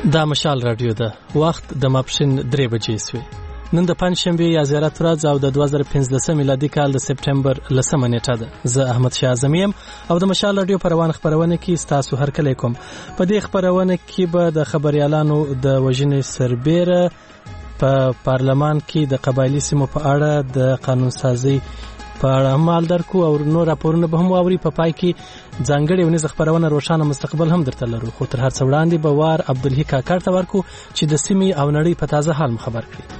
دا مشال رادیو ده. وخت د ماپښین 3 بجې سوی. نن د پنځشنبه یا زیارت ورځ او د 2015 میلادي کال د سپټمبر 10 نیټه ده. زه احمد شاه اعظمي یم او د مشال رادیو پروان خبرونه کې تاسو هر کله کوم. په دې خبرونه کې به د خبريالانو د وژنې سربېره په پارلمان کې د قبایلی سیمو په اړه د قانون سازي په اړه مال درکو او نور راپورونه به هم واوري. په پای کې ځانګړي ونیز خبرونه روښانه مستقبل هم درته لرو. خو تر هر څه وړاندې به وار عبدالحی کاکړ ته ورکو چې د سیمې او نړۍ په تازه حال خبر کړي.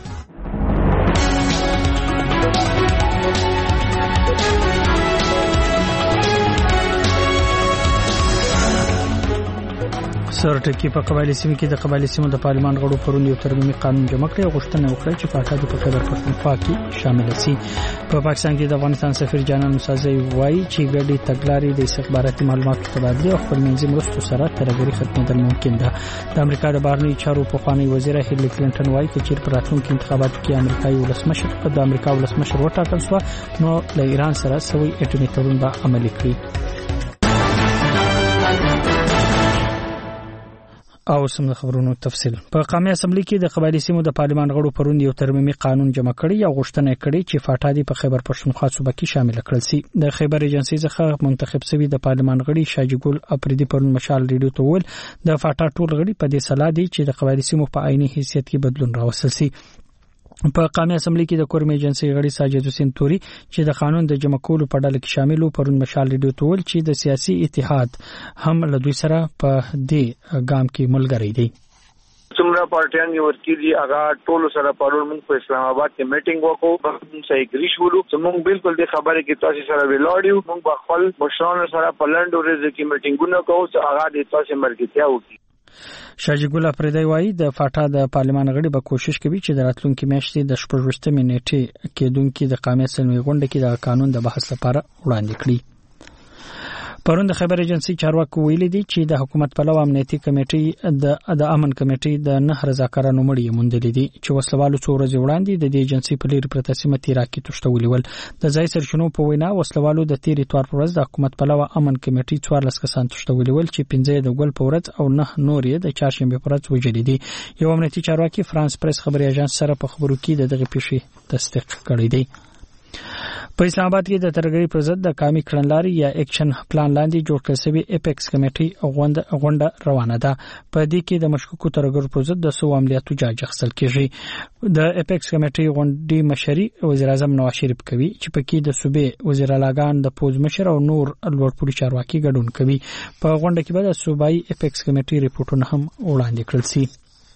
سرټکی په قبایلی سیمو کې د قبایلی سیمو د پارلمان غړو پرون یو ترمیم قانون جمع کړی او غوښتنه وکړه چې پاکستان په خیبر پښتونخوا کې شامل شي. په پاکستان کې د افغانستان سفیر جانان موسازی وایي چې ګډي تګلارې د استخباراتي معلوماتو تبادله او خپلمنځي مرستو سره ترګری ختمېدل ممکن ده. د امریکا د بهرنیو چارو پخوانی وزیر هیلری کلینټن وایي چې په راتلونکي انتخاباتو کې امریکایي ولسمشر د امریکا ولسمشر وټاکل شو نو له ایران سره سوي اټومي تړون به عملي کړي. او سم خبرونو تفصیل. په قومي اسمبلی کې د قبایلی سیمو د پارلمان غړو پرون یو ترمیم قانون جمع کړی او غوښتنه کړې چې فاټادي په خیبر پښتونخوا صوبه کې شامل کړل شي. د خیبر ایجنسی څخه منتخب شوی د پارلمان غړي شاجي ګل اپریدي پرون مشال ریډیو ته ول د فاټا ټول غړي په دې سلا دي چې د قبایلی سیمو په عیني حیثیت کې بدلون راوستل شي. په قومي اسمبلی کې د کورم ایجنسی غړي ساجد حسین توري چې د قانون د جمع کولو په ډله کې شامل وو پرون مشال ریډیو ته ول چې د سیاسي اتحاد هم له دوی سره په دې ګام کې ملګری دي. څومره پارټیان یو ورکیږي هغه ټول سره پرون موږ په اسلام آباد کې میټینګ وکړو په صحیح ګریش ولو چې موږ بالکل د خبرې کې تاسو سره ویلاړیو. موږ په خپل مشرانو سره په لند ورځ کې میټینګونه کوو چې هغه د تاسو مرګتیا وکړي. شاجي ګل اپریدي وایي د فاټا د پارلمان غړي به کوشش کوي چې د راتلونکي میاشتې د 14 نیټې کېدونکو د قومي اسمبلی غونډه کې د قانون د بحث لپاره وړاندې کړي. پرون د خبر ایجنسی چارواکو ویلي دي چې د حکومت په لور امنیتي کمیټې د امن کمیټې د 9 رضاکارانو مړي موندلې دي چې وسلوالو څو ورځې وړاندې د دې ایجنسی په لیر پرتسمه تیراکي تشتولې ول. د ځای سرچینو په وینا وسلوالو د تیر اتوار پر ورځ د حکومت په لور امن کمیټې 14 کسان تشتولې ول چې 15 د ګل په ورځ او 9 نور یې د چهارشنبه پر ورځ وجلې دي. یو امنیتي چارواکي فرانس پریس خبري اژانس سره په خبرو کې دغه پیښې تصدیق کړی دی. په اسلام آباد کې د ترګری پر ضد د قومي کړنلاري یا اکشن پلان لاندې جوړ کړل شوی اپیکس کمیټي غونډه روانه ده. په دې کې د مشکوکو ترګرو پر ضد د سو عملیاتو جاج اخیستل کیږي. د اپیکس کمیټي غونډې مشري وزیر اعظم نواز شریف کوي چې پکې د صوبې وزیر اعلیګان د پوز مشر او نور لوړپوړي چارواکي ګډون کوي. په غونډه کې به د صوبایي اپیکس کمیټي ریپورتونه هم وړاندې کړل شي.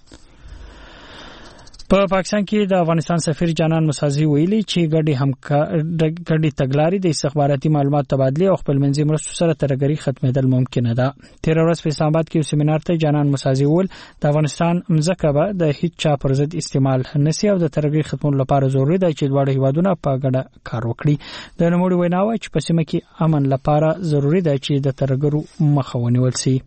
په پاکستان کې د افغانستان سفیر جانان موسازی ویلي چې ګډي تګلارې د استخباراتي معلوماتو تبادله او خپلمنځي مرستو سره ترګری ختمېدل ممکن ده. تیر ورځ په اسلام آباد کې یو سیمینار ته جانان موسازی ول د افغانستان مځکه به د هیڅ چا پر ضد استعمال نشي او د ترګری ختمولو لپاره ضروري ده چې دواړه هیوادونه په ګډه کار وکړي. د نوموړي ویناوه چې په سیمه کې امن لپاره ضروري ده چې د ترګرو مخه ونیول شي.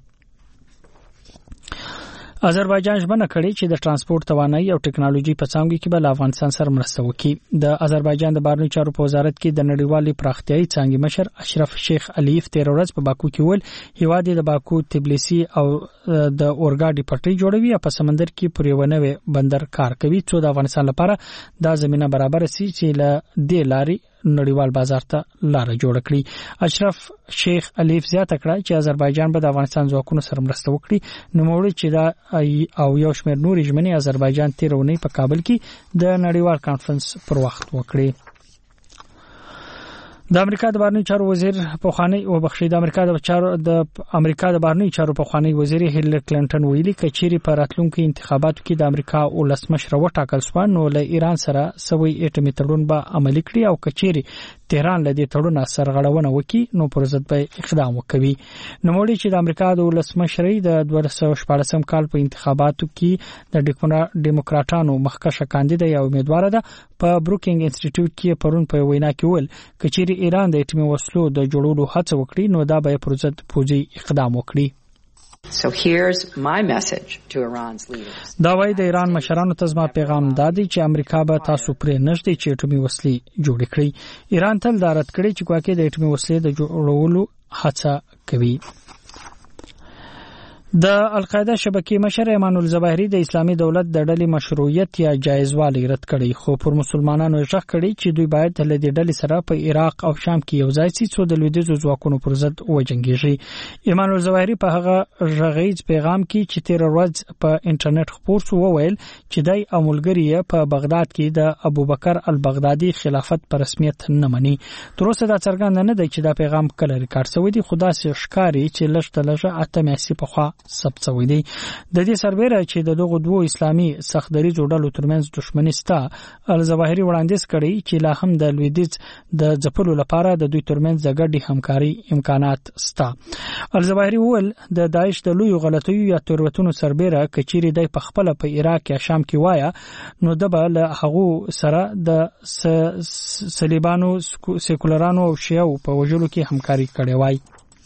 آذربایجان ژمنه کړې چې د ترانسپورت توانایي او ټکنالوژي په څانګو کې به افغانستان سره مرسته وکړي. د آذربایجان د بهرنیو چارو په وزارت کې د نړیوالې پراختیايي څانګې مشر اشرف شیخ علیف تیر ورځ په باکو کې ول هیواد د باکو تبلیسی او د اورګاډي پټلۍ جوړوي او په سمندر کې پر یو نوې بندر کار کوي چې د افغانستان لپاره دا زمينه برابر شي چې له دې لارې نړیوال بازار ته لار جوړ کړي. اشرف شیخ علیف زیاته کړه چې آذربایجان به د افغانستان ځواکونو سره مرسته وکړي. نو موږ چې دا او یو شمېر نورې ژمنې آذربایجان تیرونی په کابل کې د نړیوال کانفرنس پر وخت وکړي. د امریکا د بهرنیو چارو وزیر پوخانی او بخښي د امریکا د بهرنیو چارو پوخانی وزیر هیلری کلینټن ویلي کچيري په راتلونکو انتخاباتو کې د امریکا ولسمشر وټاکل شو نو له ایران سره سوي اټومي تړون به عملي کړي او کچيري تهران له دې تړون سرغړونه وکړي نو پر ضد به اقدام وکوي. نو موږ چې د امریکا د ولسمشرۍ د 2014 کال په انتخاباتو کې د ډیموکراټانو مخکشه کاندید یا امیدوار ده په بروکینګ انسټیټیوټ کې پرون په وینا کې ول کچيري ایران د اټومي وسلو د جوړولو هڅه وکړي نو دا به پر ضد پوځي اقدام وکړي. So here's my message to Iran's leaders. دا وایي د ایران مشرانو ته زما پیغام دادی چې امریکا به تاسو پرې نشدي چې اټومي وسلې جوړ کړي. ایران تل دا رد کړی چې ګواکې د اټومي وسلې د جوړولو هڅه کوي. د القاعده شبکې مشر ایمان الظواهری د اسلامي دولت د ډلې مشروعیت یا جایزوالی رد کړي، خو پر مسلمانانو ژغ کړي چې دوی باید له دې ډلې سره په عراق او شام کې یو ځای شي څو د لویدیځو ځواکونو پر ضد وجنګیږي. ایمان الظواهری په هغه ژغیز پیغام کې چې تیر ورځ په انټرنیټ خپور شو وویل چې دای امولګری په بغداد کې د ابوبکر البغدادي خلافت په رسمیت نه مني. تر اوسه دا څرګند نه دی چې دا پیغام کله ریکارډ شوی دی، خو دا ښکاري چې لږ اتمیاسي په خوا ثبت شوی دی. د دې سربېره چې د دغو دوه اسلامي سختدریځو ډلو ترمنځ دښمني ستا، الظواهری وړاندیز کړي چې لا هم د لویدیځ د ځپلو لپاره د دوی ترمنځ د ګډې همکاري امکانات ستا. الظواهری وویل د داعش د لویو غلطیو یا تېروتنو سربېره کچيري دی په خپل په عراق یا شام کې وایا نو د بل هغه سره د صلیبانو سیکولرانو او شیعو په وجلو کې همکاري کړې وای.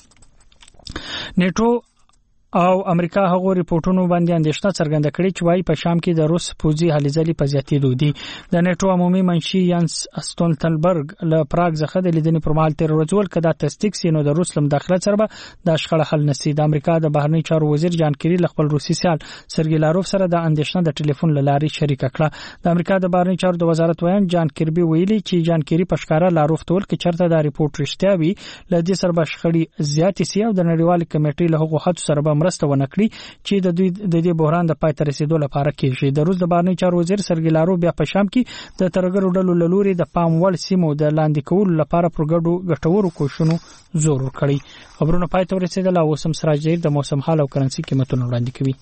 نیټو او امریکا هغه ریپورتونو باندې اندېښنه څرګنده کړې چې وايي په شام کې د روس پوځي هلې ځلې په زیاتېدو دي. د نیټو عمومي منشي یانس استولتنبرګ له پراګ څخه د لیدنې پر مهال تیر ورځ ول کدا تصدیق سي نو د روس لم داخله سره به د شخړه حل نشي. د امریکا د بهرنی چارو وزیر جان کری له خپل روسي سیال سرګی لاروف سره د اندېښنه د ټلیفون لارې شریک کړه. د امریکا د بهرنی چارو د وزارت ویان جان کربي ویلي چې جان کری په ښکارا لاروف تول کې چرته دا ریپورت رښتیا وي ل دې سره به شخړې زیاتې سي او د نړیوال کمیټې له هغو حد سره به مرسته ونکړي چې د دې بحران د پای ته رسیدو لپاره کېږي. د روس د بهرنی چارو وزیر سرګی لاروف بیا په شام کې د ترګرو ډلو لوري د پام وړ سیمو د لاندې کولو لپاره پرګړو ګټورو کوششونو زور ورکړي. خبرونه پای ته رسیدل او سم سراج جیر د موسم حال او کرنسي قیمتونه وړاندې کوي.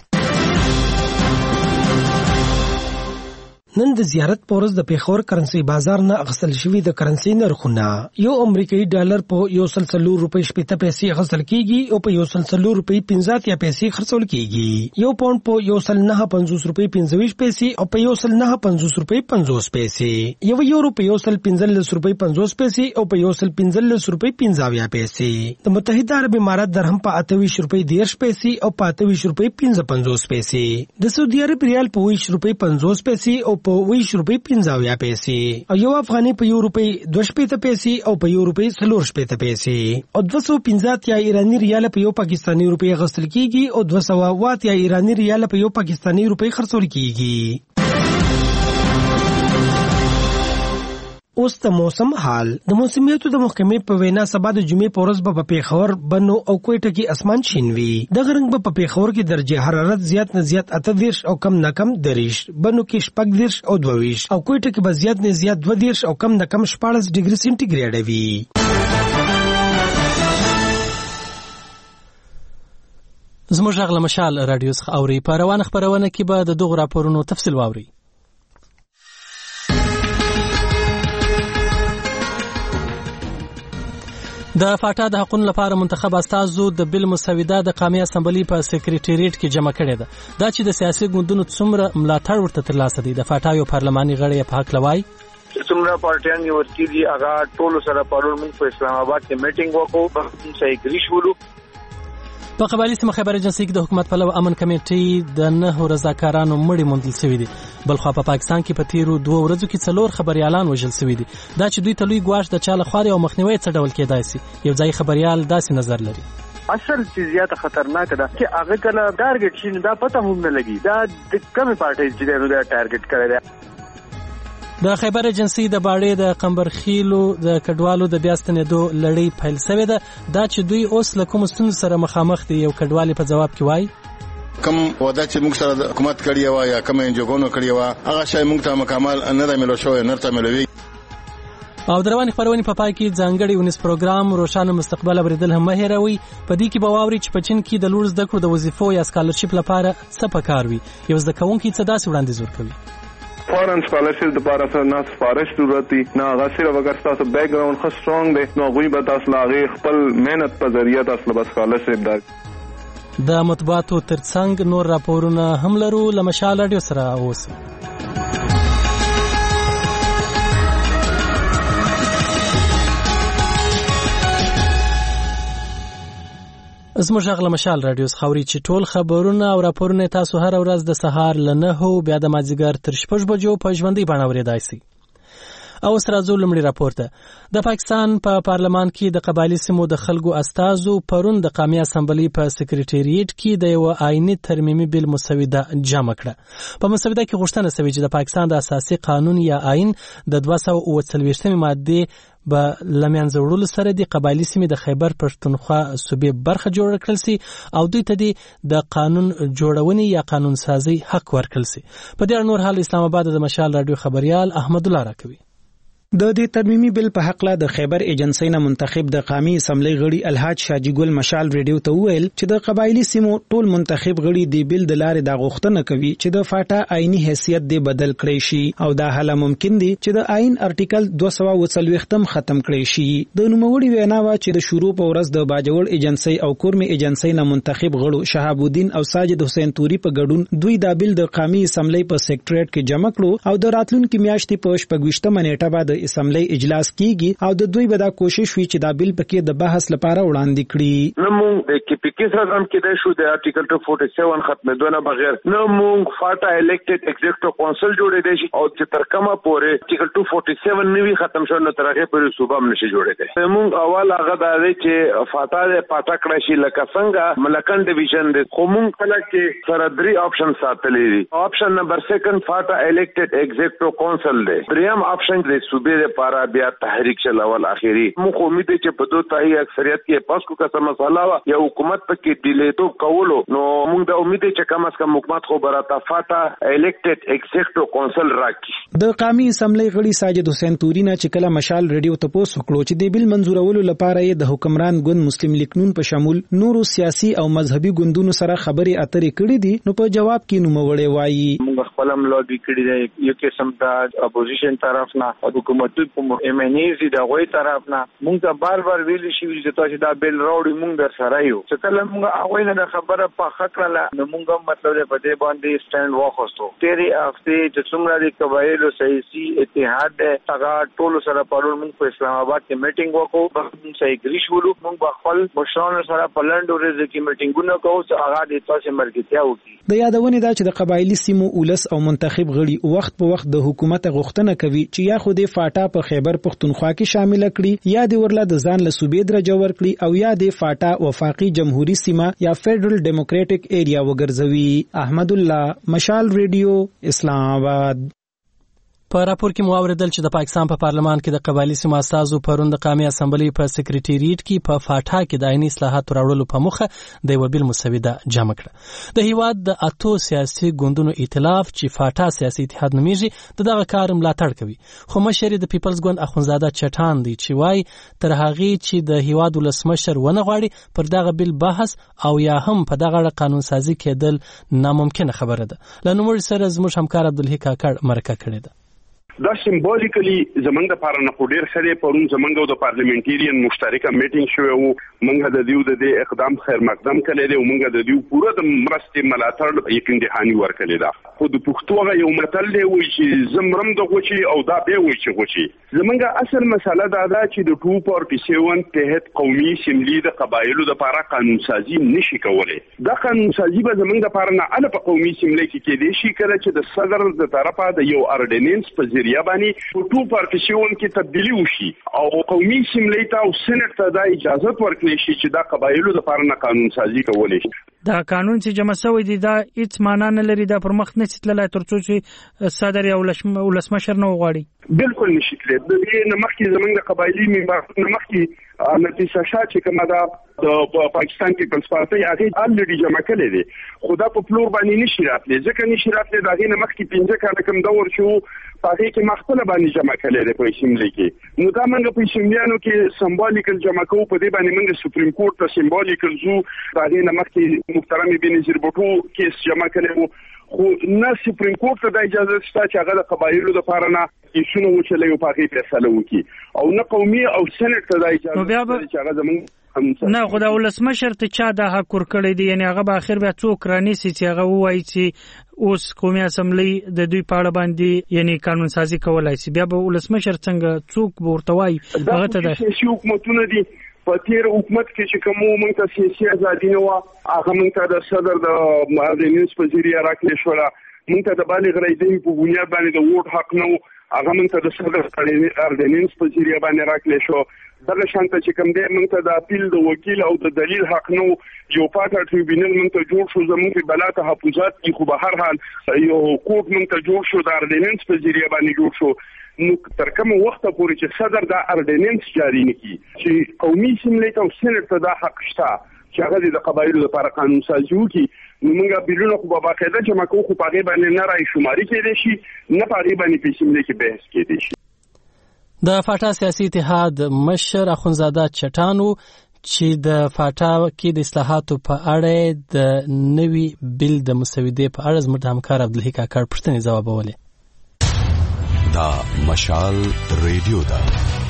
نن د زیارت پورز د پیښور کرنسي بازار نه اغسل شوی د کرنسي نرخونه یو امریکایي ډالر په 140 روپۍ شپږ پیسې اغسل کیږي او په 140 روپۍ 50 پیسې خرڅول کیږي. یو پاوند په 149 روپۍ 25 پیسې او په 149 روپۍ 50 پیسې. یو یورو په 115 روپۍ 50 پیسې او په 115 روپۍ 50 پیسې. د متحده عرب امارات درهم په 28 روپۍ 10 پیسې او په 28 روپۍ 55 پیسې. د سعودي عرب ریال په 20 روپۍ 50 پیسې او په 20 روپۍ 50 پیسې. او یو افغاني په 1 روپۍ 2 پیسې او په 1 روپۍ 4 پیسې. او 250 یا ایرانی ریال په یو پاکستانی روپۍ غسل کیږي او 200 یا ایرانی ریال په یو پاکستانی روپۍ خرڅول کیږي. اوس د موسم حال. د موسمیاتو د محکمې په وینا سبا د جمعې په ورځ په پیښور، بنو او کوټه کې اسمان شین وي. د غرنګ په پیښور کې درجه حرارت زیات نه زیات 28 او کم نه کم 30، بنو کې 14 او 22 او کوټه کې به زیات نه زیات 22 او کم نه کم 14 ډیګري سنټیګریډ وي. زموږ غل مشال رادیو څخه اوري په روانه خبرونه کې به د دغه راپورونو تفصیل واوري. د فاټا د حقوقو لپاره منتخب استازو د بل مسوده د قومي اسمبلی په سکریټریټ کې جمع کړې ده. دا چې د سیاسي ګوندونو څومره ملاتړ ورته ترلاسه دي. د فاټا یو پارلماني غړی په حق لوي څومره پارټیان یو ورکیږي هغه ټول سره پرون موږ په اسلام آباد کې میټینګ وکړو، په صحیح ګریشولو. په قبایلی سیمه خیبر ایجنسی کې د حکومت پلو امن کمیټې د 9 رضاکارانو مړي موندل شوي دي. بلخوا په پاکستان کې په تیرو 2 ورځو کې 4 خبريالان وژل شوي دي. دا چې دوی ته لوی ګواښ د چاله خاري او مخنیوي څه ډول کېدای شي. یو ځای خبريال داسې نظر لري. اصل چې زیاته خطرناک ده چې هغه کله ټارګټ شي دا پته هم نه لګي دا د کومه پارټي چې دا ټارګټ کړی دی. د خیبر ایجنسی د باړې د قمبرخیلو د کډوالو د بیاستنېدو لړۍ پیل شوې ده. دا چې دوی اوس له کوم ستونزو سره مخامخ دي یو کډوالي په جواب کې وایي کم ودا چې موږ سره حکومت کړی و یا کوم انجوګونو کړی و هغه شای موږ ته مکمل نه د ملو شو نه ته ملوي. او دروانې خبرونه په پای کې ځانګړي ونس پروګرام روشانه مستقبل اوریدل هم هېروي. په دې کې به واوري چې په چین کې د لوړ زده کړو د وظیفو یا سکالرشپ لپاره څه پکار وي. یو زده کوونکی څه داسې وړاندیز ورکوي. فورن سکالرشپ د پاره سره نه سفارش ضرورت دي نه هغه صرف اگر تاسو بیک گراوند خو سترونګ دی نو غوي به تاسو لاغه خپل مهنت په ذریعہ تاسو به سکالرشپ در. د مطبوعاتو ترڅنګ نور راپورونه هم لرو. لمشال رادیو سره اوس زموږ غل مشال رادیو خوري چې ټول خبرونه او راپورونه تاسو هر ورځ د سهار ل 9 بیا د مازیګر تر 6 بجو په ژوندۍ باندې اوریدای شئ. او اوس راځو لومړی راپور ته. د پاکستان په پارلمان کې د قبایلي سیمو د خلکو استازو پرون د قومي اسمبلی په سکریټریټ کې د یو آئینی ترمیمي بل مسوده جمع کړه. په مسوده کې غوښتنه شوې چې د پاکستان د اساسي قانون یا آئین د 240 ماده به لمنځه وړلو سره د قبایلي سیمې د خیبر پښتونخوا صوبې برخه جوړ کړل سي او دوی ته د قانون جوړونې یا قانون سازي حق ورکړل سي. په دې نور حال اسلام آباد د مشال رادیو خبريال احمد الله راکوي. د دې ترمیمي بل په حق لا د خیبر ایجنسی نه منتخب د قومي اسمبلی غړي الحاج شاجی ګل مشال ریډیو ته ویل چې د قبایلی سیمو ټول منتخب غړي د بل د لارې د غوښتنه کوي چې د فاټا آئینی حیثیت دی بدل کړي شي او دا حل ممکن دی چې د آئین ارټیکل 240 ختم کړي شي. د نوموړي وینا وا چې د شروع په ورځ د باجوړ ایجنسی او کورمي ایجنسی نه منتخب غړو شهاب الدین او ساجد حسین توري په ګډون دوی د بل د قومي اسمبلی په سیکریټریټ کې جمع کړو او د راتلونکو میاشتې په 28 نیټه بعد اسمبلی اجلاس کیږي او د دوی به دا کوشش وي چې دا بل پکې د بحث لپاره وړاندې کړي. نو موږ کې پکې سره هم کې شو د ارټیکل 247 ختمېدونه بغیر نو موږ فاټا الیکټډ ایگزیکټیو کونسل جوړې دي او چې تر کومه پورې ارټیکل 247 نوی ختم شو نو ترغه پورې صوبه هم نشي جوړې دي. موږ اول هغه دا دی چې فاټا د پاټا کړی شي لکه څنګه ملکن ډیویژن دي خو موږ کله کې سره 3 آپشن ساتلې دي. آپشن نمبر 2 فاټا الیکټډ ایگزیکټیو کونسل دی. دریم آپشن د صوبې لپاره بیا تحریک چلاول اخیری مخ امید چې په دوه تای اکثریت کې پاس کو کا مسله وا یا حکومت پکې ډیلی تو کولو نو موږ د امید چې کم از کم حکومت خو براته فاټا الیکټډ ایگزیکټیو کونسل راکړي. د قومي اسمبلی غړي ساجد حسین توري نه چې کله مشال ریډیو ته پوس وکړو چې د بل منزورولو لپاره یې د حکمران ګوند مسلم لیگ نون په شمول نورو سیاسي او مذهبي ګوندونو سره خبرې اترې کړې دي نو په جواب کې نوموړی وایي موږ خپل ملوبي کړی دی یو قسم د اپوزیشن طرف نه حکومت ایم ان ایز د غوي طرف نه موږ ته بار ویل شي چې تاسو دا بیل راوړی موږ در سره یو چې کله موږ هغه نه خبره په حق را نو موږ مطلب په دې باندې سټاند واخستو. تیری هفته چې څومره د قبایلو سیاسي اتحاد هغه ټول سره پرون موږ په اسلام آباد کې میټینګ وکړو موږ صحیح ګریش ولو موږ خپل مشرانو سره په لند ورځ کې میټینګونه کوو چې هغه د تاسو مرګتیا وکړي. د یادونه دا چې د قبایلی سیمو اولس او منتخب غړي وخت په وخت د حکومت غوښتنه کوي چې یا خو د فاټا په خیبر پښتونخوا کې شامل کړي یا د ورله د ځان له صوبې درجه ورکړي او یا د فاټا وفاقي جمهوریت سیمه یا فیډرل ډیموکراټک ایریا وګرځوي. احمد الله مشال ریډیو اسلام آباد. په راپور کې مو اوریدل چې د پاکستان په پارلمان کې د قبایلی سیمو استازو پرون د قومي اسمبلی په سکریټریټ کې په فاټا کې د آئینی اصلاحات راوړلو په مخه د یو بل مسوده جمع کړه. د هیواد د اتو سیاسي ګوندونو ائتلاف چې فاټا سیاسي اتحاد نومیږي دغه کار ملاتړ کوي خو مشر د پیپلز ګوند اخونزاده چټان دی چې وای تر هغه چې د هیواد ولسمشر ونه غواړي پر دغه بل بحث او یا هم په دغه قانون سازي کېدل ناممکنه خبره ده. لنومړي سره زموږ همکار عبدالحی کاکړ مرکه کړې ده. دا سمبولیکلی زمنګ د پاره نه ډیر سره پرون زمنګ د پارلیمنټریان مشترکه میټینګ شوی وو موږ د دیو د اقدام خیر مقدم کړی دی موږ د دیو پوره د مرستې ملاتړ یقین دهانی ورکړی دا خو د پښتو یو متل دی وی چې زمرم د غوچی او دا به وی چې غوچی زمنګ اصل مسله دا ده چې د 247 تحت قومي اسمبلی د قبایلو د پاره قانون سازي نشي کولای. دا قانون سازي به زمنګ د پاره نه ال په قومي اسمبلی کې کېدې شي کله چې د صدر د طرفه د یو اورډیننس په یا باندې په 247 کې تبدیلی وشي او قومي اسمبلی ته او سېنات ته د اجازه ورکړي شي چې دا قبایلو د لپاره قانون سازي کولای شي. دا قانون چې جمع شوی دی دا هیڅ معنا نه لري دا پر مخ نه ستلای ترڅو چې صدر یا ولسمشر نه وغواړي. بالکل نشي کېدای. د دې نمخکې زمونږ د قبایلی ممبرانو نمخکې نتیجه شات چې کومه دا د پاکستان پیپلز پارټي هغه الریډي جمع کړي دي خو دا په فلور باندې نشي راتلی ځکه نشي راتلی دا غي نمخکې 15 کاله کوم دور شو پاره کې مختلف باندې جمع کړي دي په اسمبلی کې نو دا موږ په اسمبلیانو کې سمبولیکل جمع کوو په دې باندې موږ سپریم کورټ ته سمبولیکل زو دا غي نمخکې محترم بنظیر بوټو کیس جمع کړي خو نه سپریم کورټ ته د اجازه شته چې هغه د قبایلو لپاره نه ایشونه وچلې او پاره فیصله وکړي او نه قومي او سېنات ته د اجازه چې هغه زموږ نه خدای ولسمشر ته چا د حق ورکړی دی یعنی هغه به اخر بیا څوک رانیسي چې هغه وایي چې اوس قومي اسمبلی د دوی په اړه باندې یعنی قانون سازي کولای شي بیا به ولسمشر څنګه څوک ورته وایي هغه ته د سیاسي حکومتونه دي په تیر حکومت کې چې کوم موږ ته سیاسي ازادي نه و هغه موږ ته د صدر د اورډیننس په ذریعہ راکړل شو موږ ته د بالغ رایې په بنیاد باندې د ووټ حق نه هغه موږ ته د صدر اردنینس په ذریعہ باندې راکړل شو. دغه شانته چې کوم دی موږ ته د اپیل د وکیل او د دلیل حق نو یو پاټه ټریبیونل موږ ته جوړ شو. زموږ په بلا تحفظات کې خو به هر حال یو کوټ موږ ته جوړ شو د اردنینس په ذریعہ باندې جوړ شو. نو تر کومه وخت پورې چې صدر د اردنینس جاری نکړي چې قومي اسمبلی ته او سېنات ته دا حق شته چې هغه د قبایلو لپاره قانون سازي وکړي. نو موږ بیلونه خو به باقاعده جمع کوو، خو په هغې باندې نه رای شماري کېدی شي، نه په هغې باندې په اسمبلی کې بحث کېدی شي. د فاټا سیاسي اتحاد مشر اخونزاده چټانو چې د فاټا کې د اصلاحاتو په اړه د نوي بل د مسودې په اړه زموږ د همکار عبدالحی کاکړ پوښتنې ځوابولې. دا مشال ریډیو ده.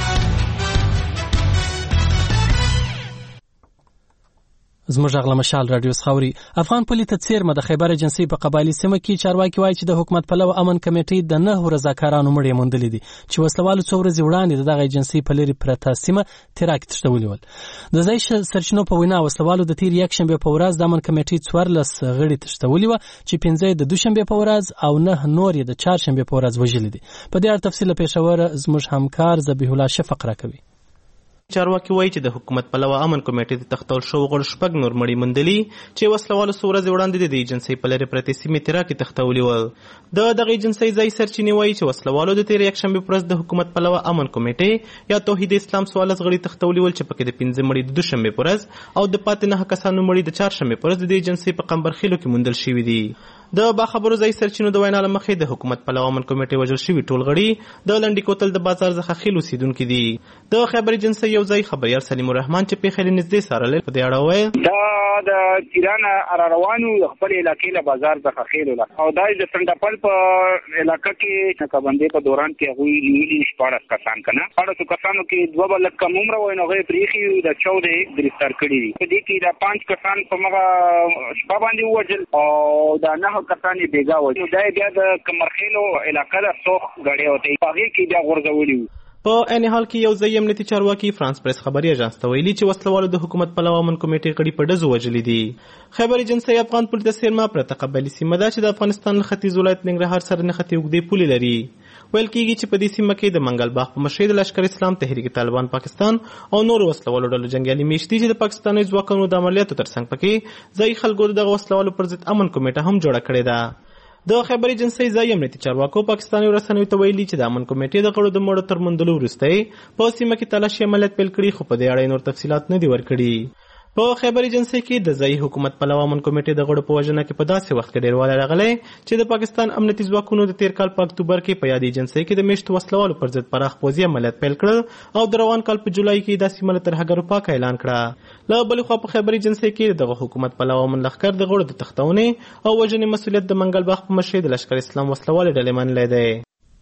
زموږ غلا مشال رادیو خاوري افغان پولی ته څیرمه د خیبر ایجنسی په قبایلی سیمه کې چارواکي وایي چې د حکومت پلو امن کمیټې د 9 رضاکارانو مړی موندلې دي چې وسلوالو څو ورځې وړاندې دغه ایجنسی په لري پرته سیمه تراک تشتولې ول. د ځای سرچینو په وینا وسلوالو د تیر یک شنبه په ورځ د امن کمیټې 14 غړي تشتولې و چې 15 د دوشنبه په ورځ او 9 نور د چهارشنبه په ورځ وژل دي. په دې اړه تفصیل پېښور زموږ همکار ذبیح الله شفق راکوي. چارواکي وایي چې د حکومت پلوه امن کمیټې د تختول شو غړو شپږ نور مړي موندلي چې وسلوالو څو ورځې وړاندې د ایجنسۍ په لرې پرتې سیمې تراکې تختولي ول. د دغه ایجنسۍ ځای سرچینې وایي چې وسلوالو د تېر یکشنبې په ورځ د حکومت پلوه امن کمیټې یا توحید اسلام 14 غړي تختولي ول چې پکې د 15 مړي د دوشنبې په ورځ او د پاتې 9 کسانو مړي د چهارشنبې په ورځ د ایجنسۍ په قمبرخیلو کې موندل شوي دي. د باخبرو ځای سرچینو د وینا له مخې د حکومت پلوه امن کمیټې وژل شوي ټول غړي د لنډي کوتل د بازار څخه خیل اوسېدونکي دي. د خیبر ایجنسۍ یو ځای خبریال سلیم الرحمن چې پیښې له نږدې څارلې په دې اړه وویل دا د تیران روانو خپل علاقې له بازار څخه خیل ولا او دا د سندپل په علاقې کې نقابندې په دوران کې هغوی نیولي 14 کسان کنه 14 کسانو کې دوه بل کم عمر وای نو غي پریخي د 14 گرفتار کړي دي. په دې کې دا 5 کسان په مغه شپه باندې وژل او دا 9 کسان بیګا وژل. دا بیا د کمرخیلو علاقې د سوخ غړي وته هغه کې بیا غورځولي. په ان حال کې یو ځای امنیتي چارواکي فرانس پریس خبري اژانس ته ویلي چې وسلوالو د حکومت پلوه امن کمیټې غړي په ډزو وژلي دي. خیبر ایجنسۍ افغان پولیس د سیمه پر تقبلي سیمه ده چې د افغانستان له ختیځ ولایت ننګرهار سره نښتې اوږدې پولې لري. ویل کېږي چې په دې سیمه کې د منګل باغ په مشرۍ د لشکر اسلام تحریک طالبان پاکستان او نورو وسلوالو ډلو جنګیالي میشت دي چې د پاکستاني ځواکونو د عملیاتو ترڅنګ پکې ځایي خلکو دغه وسلوالو پر ضد امن کمیټه هم جوړه کړې ده. د خیبر ایجنسۍ ځای امنیتي چارواکو پاکستاني رسنیو ته ویلي چې د امن کمیټې د غړو د مړو تر موندلو وروسته په سیمه کې تلاشي عملیات پیل کړي، خو په دې اړه نور تفصیلات نه دي ورکړي. په خیبر ایجنسۍ کې د ځای حکومت پلوه امن کمیټې د غړو په وژنه کې په داسې وخت کې ډیروالی راغلی چې د پاکستان امنیتي ځواکونو د تیر کال په اکتوبر کې په یاد ایجنسۍ کې د میشتو وسلوالو پر ضد پراخ پوځي عملیات پیل کړل او د روان کال په جولای کې دا سیمه له ترهګرو پاکه اعلان کړه. له بلې خوا په خیبر ایجنسۍ کې دغه حکومت پلوه امن لښکر د غړو د تختونې او وژنې مسؤلیت د منګل باغ په مشرۍ د لشکر اسلام وسلوالې ډلې منلی دی.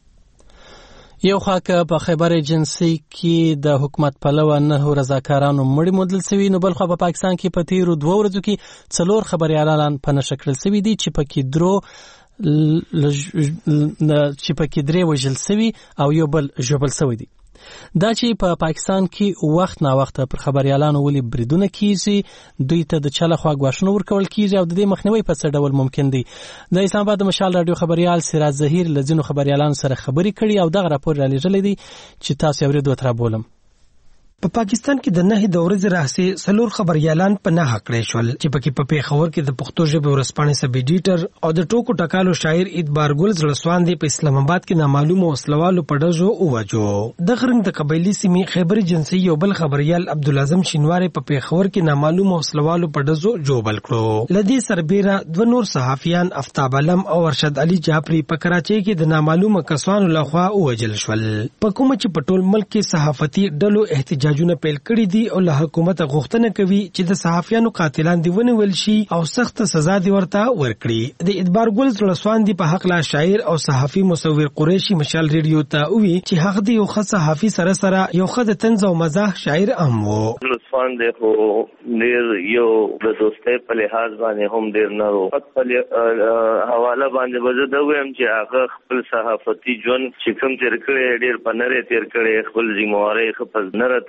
یو خوا که په خیبر ایجنسۍ کې د حکومت پلوه 9 رضاکارانو مړي موندل شوي، نو بل خوا په پاکستان کې په تیرو 2 ورځو کې 4 خبریالان په نښه کړل شوي دي چې پکې 3 وژل شوي او یو بل ژوبل شوی دی. دا چې په پاکستان کې وخت نا وخت پر خبريالانو ولې بریدونه کیږي، دوی ته د چاله خوا غواښنه ورکول کیږي او د دې مخنیوي په څه ډول ممکن دی. د اسلام آباد مشال رادیو خبريال سراج ظهیر لزینو خبريالانو سره خبري کړي او دغه راپور را لېږلی دی چې تاسو اورېدو تر بولم. په پاکستان کې د 9 د ورځې راهسي 4 خبريالان په نه کړې شول چې پکې په پیښور کې د پښتو ژبې ورسپانې سب ایډیټر او د ټوکو ټکالو شاعر ادبار ګل زړسوان دی په اسلام آباد کې نامعلومه وسلوالو په ډزو ووجو. د غرنګ د قبایلی سیمې خیبر ایجنسۍ یو بل خبريال عبدالعظم شینواری په پیښور کې نامعلومه وسلوالو په ډزو جوبل کړو. لدی سربیره 2 نور صحافیان افتاب علم او ارشد علي جعفری په کراچۍ کې د نامعلومه کسانو لخوا ووجل شول. په کومه چې په ټول ملک کې صحافتي ډلو احتجاجونه پیل کړي دي او له حکومت غوښتنه کوي چې د صحافیانو قاتلان دی ونیول شي او سخت سزا دی ورته ورکړي. د ادبار ګل زړسوان دی په حق لا شاعر او صحافي مصور قریشي مشال ریډیو ته وی چې حق دی یو ښه صحافي سره یو ښه د طنز او مزاح شاعر هم وو. زړسوان دی خو ډیر یو د دوستۍ په لحاظ باندې هم ډیر نه وو. خپل حواله باندې وزه دویم چې هغه خپل صحافتي ژوند چې کوم تیر کړی ډیر په نره تیر کړی، خپل ذمہواری خپل نره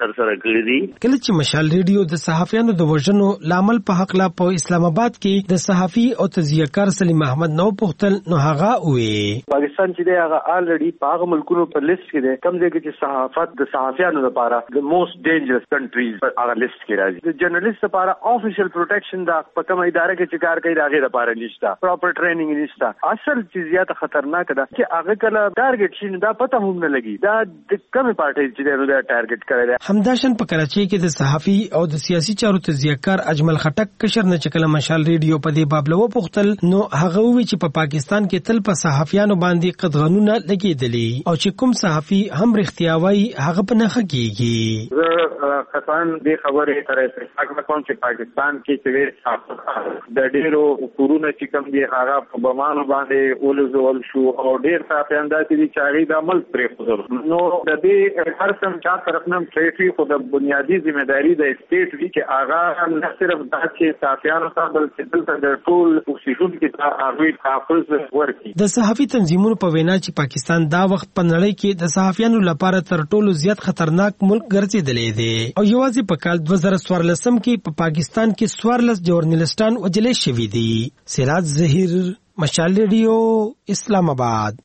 تر سره کړی دي. کله چې مشال ریډیو د صحافیانو د وژنو لامل په حق لا په اسلام آباد کې د صحافي او تذکر سلیم احمد نو پختل نو هغه وې پاکستان چې دی هغه الریډي په هغه ملکونو په لیست کې دی کوم ځای کې چې صحافت د صحافیانو لپاره د موست ډینجرس کنټریز په هغه لیست کې راځي. د جرنالست لپاره افیشل پروټیکشن دا په کومه اداره کې چې کار کوي هغه لپاره نشته، پراپر ټریننګ نشته. اصل چې زیات خطرناک ده چې هغه کله ټارګټ شي دا پته هم نه لګي دا د کومه پارټي چې دی نو ټارګټ کړی. همداشن په کراچي کې د صحافي او د سیاسي چارو تذکر اجمل خټک کشر نه چکل مشال ریډیو په دې باب لو پختل نو هغه وی چې په پاکستان کې تل په صحافیانو باندې قدغنونه لګیدلي او چې کوم صحافي هم رښتیا وایي هغه په نه خکېږي. کسان دې خبرې ترې څنګه کوم چې پاکستان کې چې د ډېرو کورونه چې کوم دي هغه په بمانو باندې اولزول شو او ډېر صحافیان داسې دي چې هغه د عمل پرې خور نو د دې هر څوم چا طرف نه ټریټي خو د بنیادی ځمېداري د اسټیټ وی چې هغه نه صرف دا چې صحافیانو ته بلکې دلته د ټول اوسیدونکو ته هغه تحفظ ورکړي. د صحافي تنظیمونو په وینا چې پاکستان دا وخت په نړۍ کې د صحافیانو لپاره تر ټولو زیات خطرناک ملک ګرځېدلی دی او یوازې په کال 2014 کې په پاکستان کې 14 جورنالستان وجلې شوي دي. سراج ظهیر، مشال ریډیو، اسلام آباد.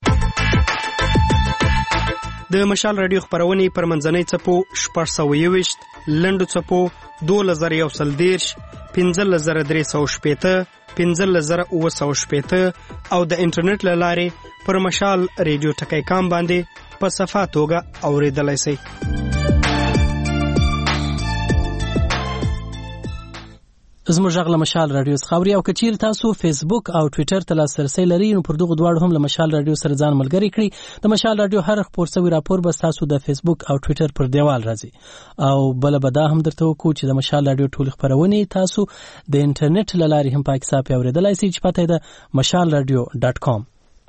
د مشال رادیو خبرونه پر منځنۍ څپو 621 لنډو څپو 2110 15360 15960 او د انټرنیټ لارې پر مشال رادیو ټکی کام باندې په صفه توګه اوریدلای شئ. زموږ غږ له مشال رادیو څخه اوري او کچیر تاسو فیسبوک او ټوئیټر ته لاسرسي لرئ نو پر دغه دواړو هم له مشال رادیو سره ځان ملګری کړئ. د مشال رادیو هر خبر سوي راپور به تاسو د فیسبوک او ټوئیټر پر دیوال راځي او بل به دا هم درته وکړو چې د مشال رادیو ټول خبرونه تاسو د انټرنیټ لارې هم پاک صاحب اوریدلای شئ چې پته ده mashalradio.com.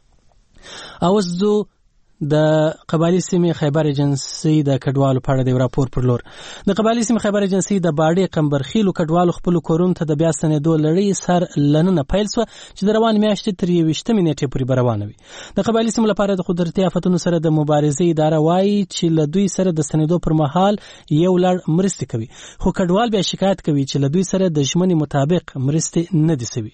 اوس زه د قبایلی سیمې خیبر ایجنسی د کډوالو په اړه د راپور پر لور. د قبایلی سیمې خیبر ایجنسی د باډي قمبرخیلو کډوالو خپل کورونو ته د بیا سنېدو لړۍ سر لننه پیل شو چې د روان میاشتې تر 20 نیټې پورې روانه وي. د قبایلی سیمې لپاره د قدرتي آفتونو سره د مبارزې اداره وایي چې له دوی سره د سنېدو پر مهال یو لړ مرستې کوي خو کډوال بیا شکایت کوي چې له دوی سره د ژمنې مطابق مرستې نه دي سوي.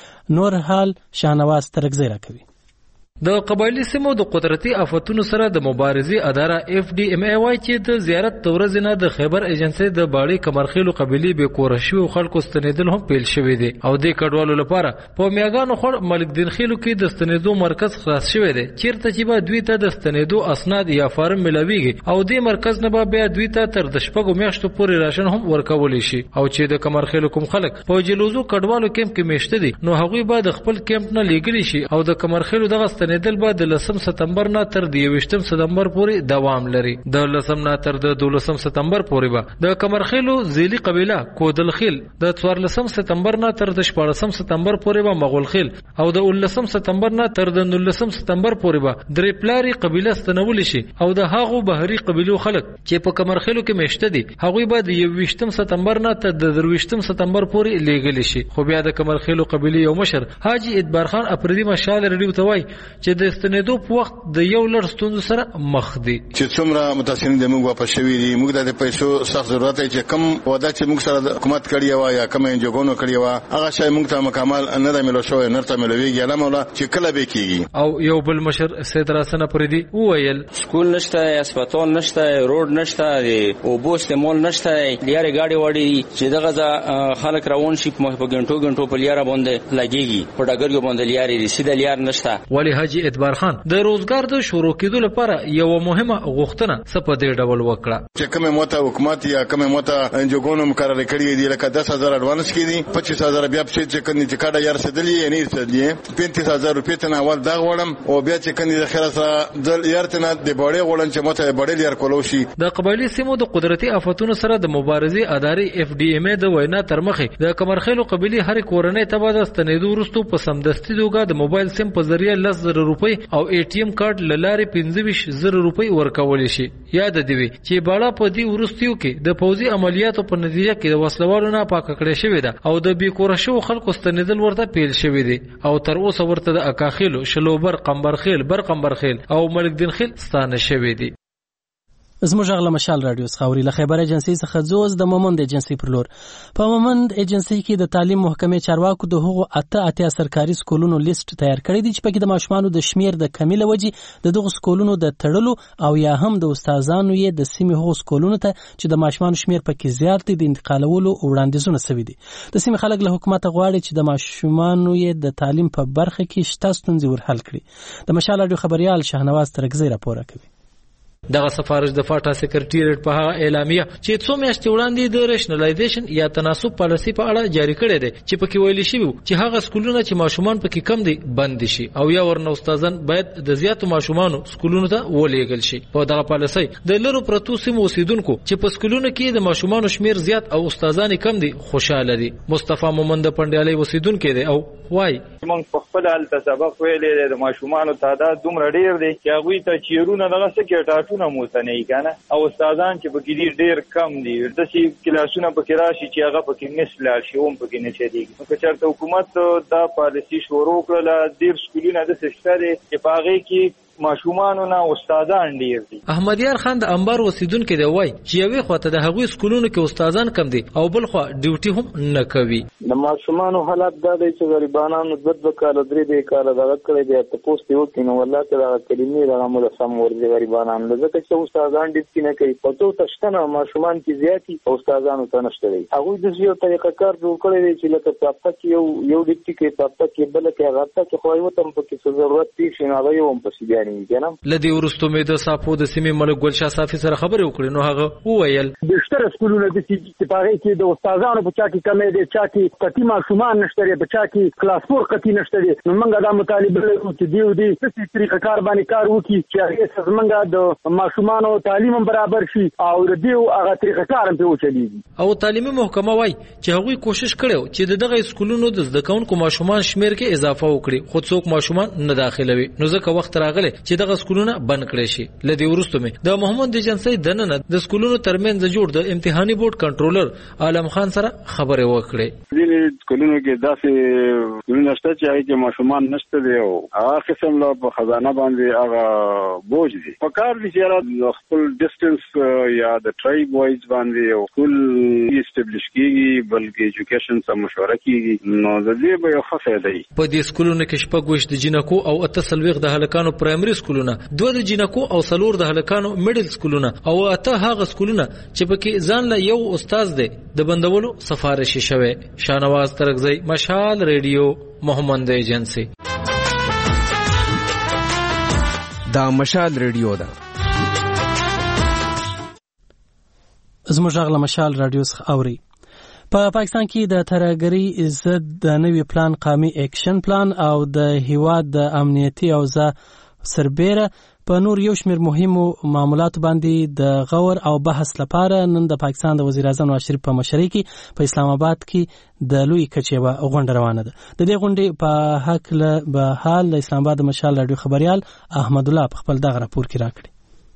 نور حال شاهنواز ترکزی را کوي. د قبایلی سیمو د قدرتي آفتونو سره د مبارزې اداره FDMA وايي چې د زیارت تورز نه د خیبر ایجنسی د باړی کمرخیلو قبیلې به کورشو خلکو ستنیدل هم پیل شوې دي او د کډوالو لپاره په میاګانو خړ ملک دین خیلو کې د ستنیدو مرکز خلاص شوی دی چیرته چې به دوی ته د ستنیدو اسناد یا فارم ملويږي او د مرکز نه به دوی ته تر د شپږو میاشتو پورې راشن هم ورکول شي او چې د کمرخیلو کوم خلک په جلوزو کډوالو کیمپ کې میشته دي نو هغوی به د خپل کیمپ نه لیږلي شي او د کمرخیلو دغه ستنیدل به د 10 سپتمبر نه تر 20 سپتمبر پورې دوام لري. د 10 نه تر د 12 سپتمبر پورې به د کمرخیلو زیلی قبیله کودلخیل د 14 سپتمبر نه تر د 14 سپتمبر پورې به مغولخیل او د 19 سپتمبر نه تر د 19 سپتمبر پورې به درپلاری قبیله ستنول شي او د هغو بهري قبیلو خلک چې په کمرخیلو کې میشته دي هغوی به د 20 سپتمبر نه تر د 20 سپتمبر پورې لیږل شي. خو بیا د کمرخیلو قبیله یو مشر حاجی ادبار خان اپریدي مشال رډیو ته وایي چې د ستنېدو په وخت د یو لړ ستونزو سره مخ دي چې څومره متاثرین د موږ واپس شوي دي موږ د پیسو سخت ضرورت دی چې کم وعده چې موږ سره حکومت کړی و یا کم انجوګونو کړی و هغه شای موږ ته مکمل نه د ملو شوی نرته ملويږي الله مولا چې کله به کیږي. او یو بل مشر سید راسن اپریدي وویل سکول نشته هسپتال نشته روډ نشته او بو استعمال نشته لیارې گاډي وړي چې دغه خلک روان شي په غنټو په لیاره باندې لګيږي په ډګر باندې لیارې رسیدل لیار نشته. ولی حاجی ادبار خان د روزګار د شروع کېدو لپاره یو مهمه غوښتنه څه په دې ډول وکړه چې کومه موته حکومت یا کومه موته انجوګونو مقرره کړی دی لکه 10000 اډوانس کړي 25000 بیا چې کني چې کاډه یار سدلی نه سدلی 35000 روپۍ ته اول دا غوړم او بیا چې کني د خیره سره د یار ته نه د بړې غوړن چې موته بړې یار کولو شي. د قبایلی سیمو د قدرتي آفتونو سره د مبارزې ادارې FDMA د وینا تر مخې د کمرخیلو قبیلې هر کورنۍ ته به ستنېدو وروسته په سمدستي توګه د موبایل سیم په ذریعہ 10000 روپۍ او ATM کارت لاره 25000 روپۍ ورکول شي. یاد دی چې بالا په دې ورستیو کې د پوزي عملیاتو په نتیجه کې د وسلوالو نه پاک کړی شوی ده او د بیکورشو خلکو ستنیدل ورته پیل شوی دی او تر اوسه ورته د اکاخیلو شلوبر قمبرخیل برقمبرخیل او ملک دین خیل ستانه شوی دی. زموږ غلا مشال رادیو څخه له خیبر ایجنسی څخه زوز د مومند ایجنسی پر لور په مومند ایجنسی کې د تعلیم محکمې چارواکو د هغو اته سرکاري سکولونو لیست تیار کړی دی چې پکې د ماشومانو د شمیر د کمی له وجې د دغو سکولونو د تړلو او یا هم د استادانو یې د سیمې هغو سکولونو ته چې د ماشومانو شمیر پکې زیات دی د انتقالولو وړاندیزونه شوي دي. د سیمې خلک له حکومت غواړي چې د ماشومانو یې د تعلیم په برخه کې شته ستونزې ورحل کړي. د مشال رادیو خبريال شهنواز ترکزی راپور کوي. دغه سفارش د فاټا سکرټریټ په هغه اعلامیه چې څو میاشتې وړاندې د ریشنلایزیشن یا تناسب پالیسي په اړه جاری کړې ده چې پکې ویل شوی چې هغه سکولونه چې ماشومان پکې کم دي بند شي او یا ورنه استادان باید د زیاتو ماشومانو سکولونو ته ولېږل شي. په دغه پالیسي د لرو پرتو سیمو اوسیدونکو چې په سکولونو کې د ماشومانو شمیر زیات او استادان کم دي خوشاله دي. مصطفی مومند پندیالي اوسیدونکو دی او وای موږ په خپل حال سبق ویلې د ماشومانو تعداد دومره ډیر دی چې هغه ته چیرونه دغه سکه ټاټونه موسنه کنه او استادان چې پکې ډیر کم دي د سي کلاسونه پکې راشي چې هغه پکې مثلا شي هم پکې نه چي دي. نو چېرته حکومت دا پالیسي شروع کړل ډیر سکولونه د سشتره چې پاغي کې ماشومانو نه استادان ډیر دي. احمدیار خان د انبار اوسیدونکو دی وای چې یوې خواته د هغوی سکولونو کې استادان کم دي او بل خوا ډیوټي هم نه کوي. د ماشومانو حالت دا دی چې غریبانو د کال درې کال دغه کړی دی ته پوسټ یو کینو والله ته دا کلمې راغمل سم ورځي غریبانو لکه چې استادان ډیر کینه کوي په تو تشتنه ماشومان کې زیاتی او استادانو ته نشته دی. هغه د یو طریقه کار جوړ کړی دی چې لکه پاپتا کې یو ډیټي کې پاپتا کې بل کې هغه ته خو یو تم په کې ضرورت دي چې هغه یو هم په سیګانی لدی ورستو مې د صافو د سیمې ملک ګلشاه صافي سره خبرې وکړې نو هغه وویل د شتره سکولونو د سپاره کې د استادانو په چا کې کمې دي چا کې کتی ماشومان نشته په چا کې کلاس 4 کتی نشته نو موږ دا مطالبه لرو چې دی د طریقه کار باندې کار وکړي چې هغه موږ د ماشومانو تعلیم برابر شي او د دیو هغه طریقه کار په وچلېږي. او تعلیمي محکمه وای چې هغه کوشش کړو چې دغه سکولونو د زده کوونکو ماشومان شمیر کې اضافه وکړي خو څوک ماشومان نه داخلوي. نو ځکه وخت راغلی چې دغه سکولونه بند کړي شي. لدی ورستو مې د محمد ایجنسی دننه د سکولونو ترمنځ جوړ د امتحاني بورډ کنټرولر عالم خان سره خبرې وکړې. د سکولونو کې داسې سکولونه شته چې هغه کې ماشومان نشته دی او هغه قسم له په خزانه باندې هغه بوج دي په کار دي چې خپل ډیسټنس یا د ټرایب وایز باندې او سکول ایسټابلیش کیږي بلکې ایجوکیشن سره مشوره کیږي نو د دې به یو ښه فائدہ وي. په دې سکولونو کې شپږ د جنکو او 8 د هلکانو پرایمري سکولونه 2 د جنکو او 4 د هلکانو میډل سکولونه او 8 هغه سکولونه چې پکې ځان له یو استاد دی د بندولو سفارش شوه. شانواز ترکزی مشال ریډیو محمد ایجنسی. دا مشال ریډیو ده. زموږ غلا مشال رادیو څخه اوري. په پاکستان کې د ترهګرۍ ضد د نوي پلان قومي اکشن پلان او د هیواد د امنیتي اوضاع سربېره په نور یو شمېر مهمو معاملاتو باندې د غور او بحث لپاره نن د پاکستان د وزیر اعظم نواز شریف په مشرۍ کې په اسلام آباد کې د لوی کچې غونډه روانه ده. د دې غونډې په حق به حال د اسلام آباد مشال رادیو خبريال احمد الله په خپل دغه راپور کې راکړي.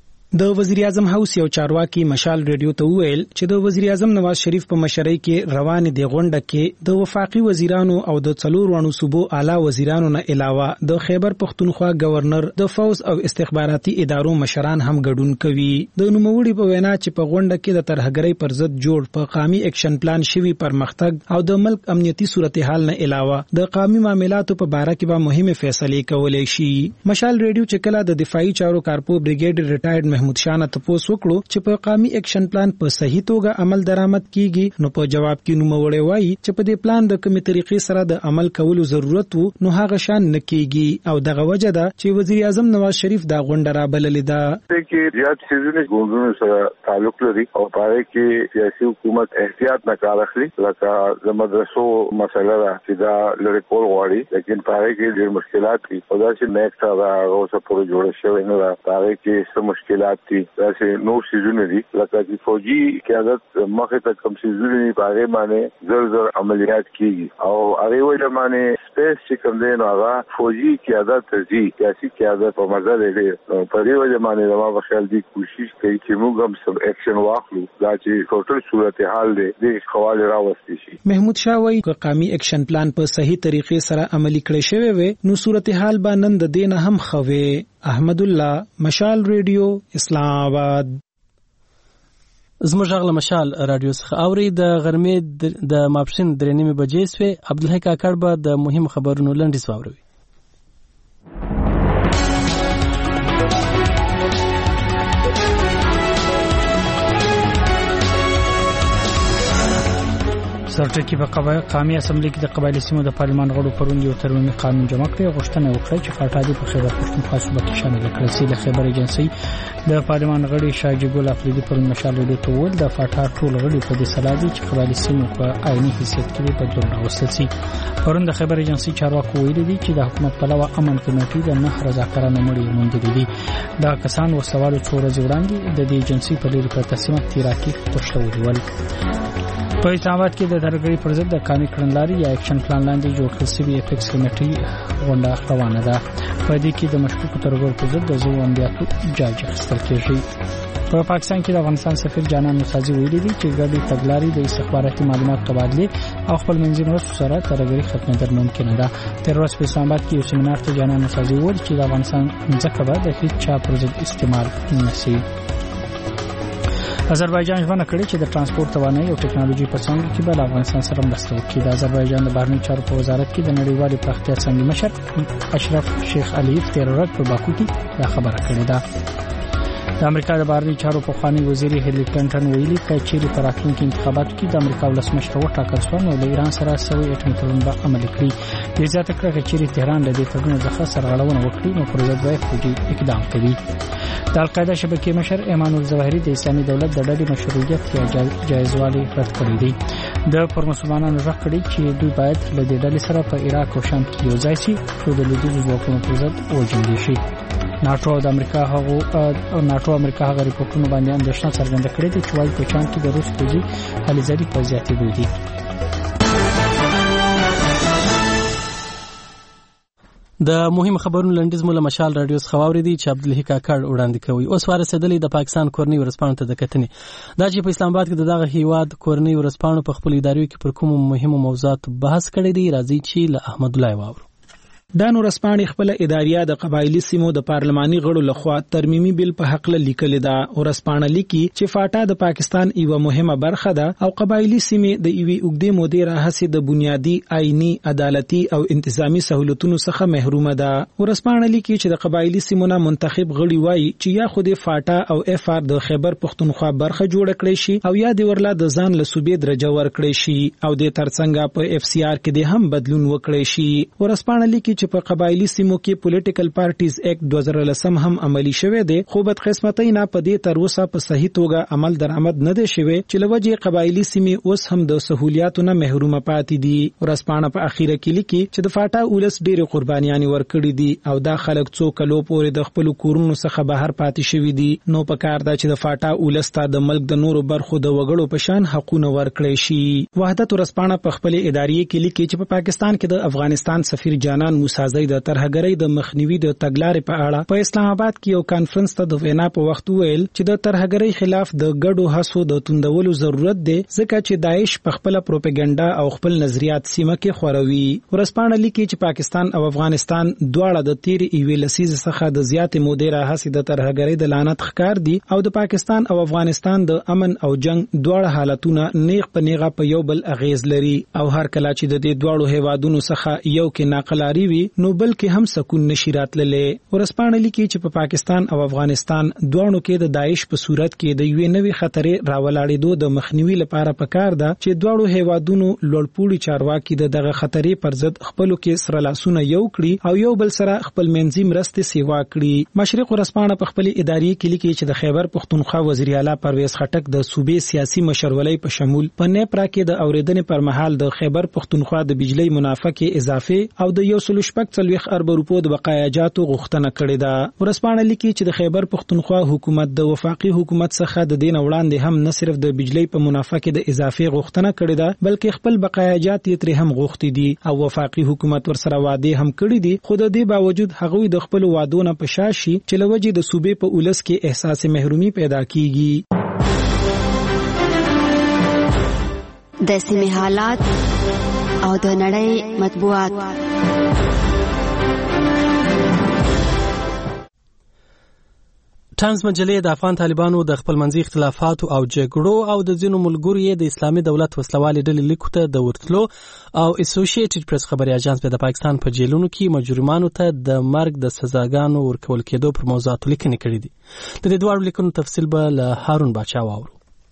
د وزیر اعظم هاوس یو چارواکي مشال ریډیو ته وویل چې د وزیر اعظم نواز شریف په مشرۍ کې روان دي غونډه کې د وفاقي وزیرانو او د 4 صوبو اعلی وزیرانو نه علاوه د خیبر پختونخوا گورنر د فوز او استخباراتي ادارو مشران هم ګډون کوي. د نوموړي په وینا چې په غونډه کې د ترهګرۍ پر ضد جوړ په قومي اکشن پلان شوی پرمختګ او د ملک امنیتي صورتحال نه علاوه د قومي معاملاتو په باره کې به مهمه فیصلې کولای شي. مشال ریډیو چې کله د دفاعي چارو کارپو بریګیډ ریټایرډ محمود شاه ته پوس وکړو چې په قومي اکشن پلان په صحیح توګه عمل درآمد کیږي نو په جواب کې نوموړی وایي چې په دې پلان د کومې طریقې سره د عمل کولو ضرورت وو نو هغه شان نه کیږي او دغه وجه ده چې وزیر اعظم نواز شریف دا غونډه را بللې ده. کې زیات سيزونه ګوندونو سره تعلق لري او پاره کې سیاسي حکومت احتیاط نه کار اخلي لکه د مدرسو مسله ده چې دا لری کول غواړي لیکن پاره کې ډېر مشکلات دي او دا چې نیکسټ هغه اوسه پوره جوړ شوی نه ده پاره کې څه مشکلات دي داسې نور سيزونه دي لکه چې فوجي قیادت مخه ته کم سيزونه دي باغې باندې زر عملیات کیږي او هغه وجه باندې سپیس چې کوم دی نو هغه فوجي قیادت ترجی سیاسي قیادت په مزه لري په دې وجه باندې ما په خیال دي کوشش کوي چې موږ هم سب اکشن واخلو دا چې ټوټل صورتحال دی د خواله راوستي شي. محمود شاه وایي چې قومي اکشن پلان په صحیح طریقې سره عملي کړی شوی وي نو صورتحال به نن د دینه هم خوي. احمد الله مشال ریډیو اسلام آباد. زموږ غږ له مشال رادیو څخه اوري. د غرمې د ماپښین 3:30 بجې سوې. عبدالحی کاکړ به د مهم خبرونو لنډیز واوروي. سرټکی په قومي اسمبلی کې د قبایلی سیمو د پارلمان غړو پرون یو ترمیم قانون جمع کړ. غوښتنه وکړه چې فاټا د خیبر پښتونخوا صوبه کې شامل کړي شي. د خیبر ایجنسی د پارلمان غړي شاجي ګل افریدي پرون مشال ریډیو ته وویل د فاټا ټول غړي په دې سلا دي چې قبایلی سیمو په عیني حیثیت کې بدلون راوستل شي. پرون د خیبر ایجنسی چارواکو ویلي دي چې د حکومت پلوه امن کمیټې د 9 رضاکارانو مړي موندلي دي. دا کسان وسوالو څو ورځې وړاندې د دې ایجنسی په لوري په تصمیم تیراکي تښتولي ول. په اسلام آباد کې د ترګری پر ضد د قانوني کړنلاري یا اکشن پلان لاندې جوړ کړل شوی اپیکس کمیټې غونډه روانه ده. په دې کې د مشکوکو ترګر پر ضد د زو عملیاتو جاج اخیستل کېږي. په پاکستان کې د افغانستان سفیر جانان مساجي ویلي دي چې ګډي تګلاري د استخباراتي معلومات تبادله او خپل منځي مرستو سره ترګری ختمېدل ممکن ده. تر اوسه په اسلام آباد کې یو سیمینار ته جانان مساجي وویل چې د افغانستان ځکه به د هیڅ چا پر ضد استعمال نشي. آذربایجان ژمنه کړې چې د ترانسپورت توانایي او ټکنالوژي په څنګه کې به افغانستان سره مرسته وکړي. د آذربایجان د بهرنیو چارو په وزارت کې د نړیوالې پراختیا څنګه مشر اشرف شیخ علیف تیر ورځ په باکو کې دا خبره کړې ده. د امریکا د بهرنیو چارو پخوانی وزیر هیلری کلینټن ویلي چې په راتلونکي انتخاباتو کې د امریکا ولسمشر وټاکل شو نو د ایران سره سوي اټومي تړون به عملي کړي. د زیاته کړه چې تهران د دې تړون څخه سرغړونه وکړي نو پر ضد به فوجي اقدام کوي. د القاعده شبکې مشر ایمان الظواهری د اسلامي دولت د ډلې مشروعیت یا جایزوالي رد کړی دی. د مسلمانانو ژغ کړی چې دوی باید له دې ډلې سره په عراق او شام کې یو ځای شي چې د لویدیځ ځواکونو پر ضد وجنګي شي. ناتو د امریکا هغه ریپورتونو باندې اندېښنه څرګنده کړې ده چې وايي په چان کې د روس پوځي هلې ځلې په زیاتېدو دي. د مهم خبرونو لنډیز مولا مشال رادیو څخه واوریدي چې عبدالحی کاکړ وړاندې کوي. اوس ورسېدلې د پاکستان کورنۍ ورسپانو ته د کتنې دا چې په اسلام آباد کې دغه هیواد کورنۍ ورسپانو په خپل ادارو کې پر کوم مهمو موضوعات بحث کړی دی. راځي چې له احمد الله واورو. دا نورسپانې خپل اداریه د قبایلی سیمو د پارلماني غړو لخوا ترمیمي بل په حق له لیکل ده. ورسپانه لیکي چې فاټا د پاکستان یو مهمه برخه ده او قبایلی سیمې د یوې اوږدې مودې راهیسې د بنیادی آئینی عدالتي او انتظامی سہولتونو څخه محرومه ده. ورسپانه لیکي چې د قبایلی سیمو نه منتخب غړي وایي چې یا خو د فاټا او اف ار د خیبر پښتونخوا برخه جوړ کړي شي او یا د ورلا د ځان له صوبې درجه ورکړي شي او د ترڅنګ په اف سی آر کې د هم بدلون وکړي شي. ورسپانه لیکي چې په قبایلی سیمو کې پولیټیکل پارټیز ایکټ 2010 هم عملی شوه دی خو بد قسمتۍ نه په دې تر اوسه په صحیح توګه عمل درآمد نه دی شوی چې لوجه قبایلی سیمې اوس هم د سہولیاتو نه محرومه پاتې دي. ورسپانه په اخیره کې لیکي چې د فاټا اولس ډېر قربانیان ورکړي دي او دا خلک څو کلو پورې د خپل کورونو څخه بهر پاتې شوی دي. نو په کار دا چې د فاټا اولس ته د ملک د نورو برخو د وګړو په شان حقونه ورکړي شي. وحدت ورسپانه په خپل ادارې کې لیکي چې په پاکستان کې د افغانستان سفیر جانان موسازی د ترهګرۍ د مخنیوي د تګلارې په اړه په اسلام آباد کې یو کانفرنس ته د وینا په وخت ویل چې د ترهګرۍ خلاف د ګډو هڅو د توندولو ضرورت دی ځکه چې داعش په خپل پروپاګاندا او خپل نظریات سیمه کې خوروي. ورسپانه لیکي چې پاکستان او افغانستان دواړه د تیر ایوې لسیزې څخه د زیاتې مودې راهیسې د ترهګرۍ د لعنت ښکار دي او د پاکستان او افغانستان د امن او جنگ دواړه حالتونه نیغ په نیغه په یو بل اغیز لري او هر کله چې د دې دواړو هیوادونو څخه یو کې ناقلاری وي نو بلکې هم سکون نشي راتللی. ورسپانه لیکي چې په پاکستان او افغانستان دواړو کې د داعش په صورت کې د یوې نوې خطرې راولاړېدو د مخنیوي لپاره پکار ده چې دواړو هیوادونو لوړپوړي چارواکي دغه خطرې پر ضد خپلو کې سره لاسونه یو کړي او یو بل سره خپل منځي مرستې سیوا کړي. مشرق ورسپانه په خپل ادارې کې لیکي چې د خیبر پښتونخوا وزیر اعلی پرویز خټک د صوبې سیاسي مشرولۍ په شمول په نیپرا کې د اوریدنې پر مهال د خیبر پښتونخوا د بجلی منافع کې اضافه او د 140 ارب روپو د بقایاجاتو غوښتنه کړې ده. ورسپانه لیکي چې د خیبر پښتونخوا حکومت د وفاقي حکومت څخه د دین وړاندې هم نه صرف د بجلی په منافع کې د اضافه غوښتنه کړې ده بلکې خپل بقایاجات یې ترې هم غوښتي دي او وفاقي حکومت ورسره وعده هم کړې دي خو د دې باوجود هغه د خپل وعدو نه پشاشي چې لوجه د صوبې په اولس کې احساس محرومي پیدا کیږي. د سیمې حالات او د نړۍ مطبوعات. ټایمز مجلې د افغان طالبانو د خپلمنځي اختلافاتو او جګړو او د ځینو ملګرو یې د اسلامي دولت وسلوالې ډلې لیکو ته د ورتلو او اسوسییټډ پریس خبري اژانس په د پاکستان په جیلونو کې مجرمانو ته د مرګ د سزاګانو ورکول کېدو پر موضوعاتو لیکنې کړې دي. د دې دوه لیکنو تفصیل به له هارون باچا واورو.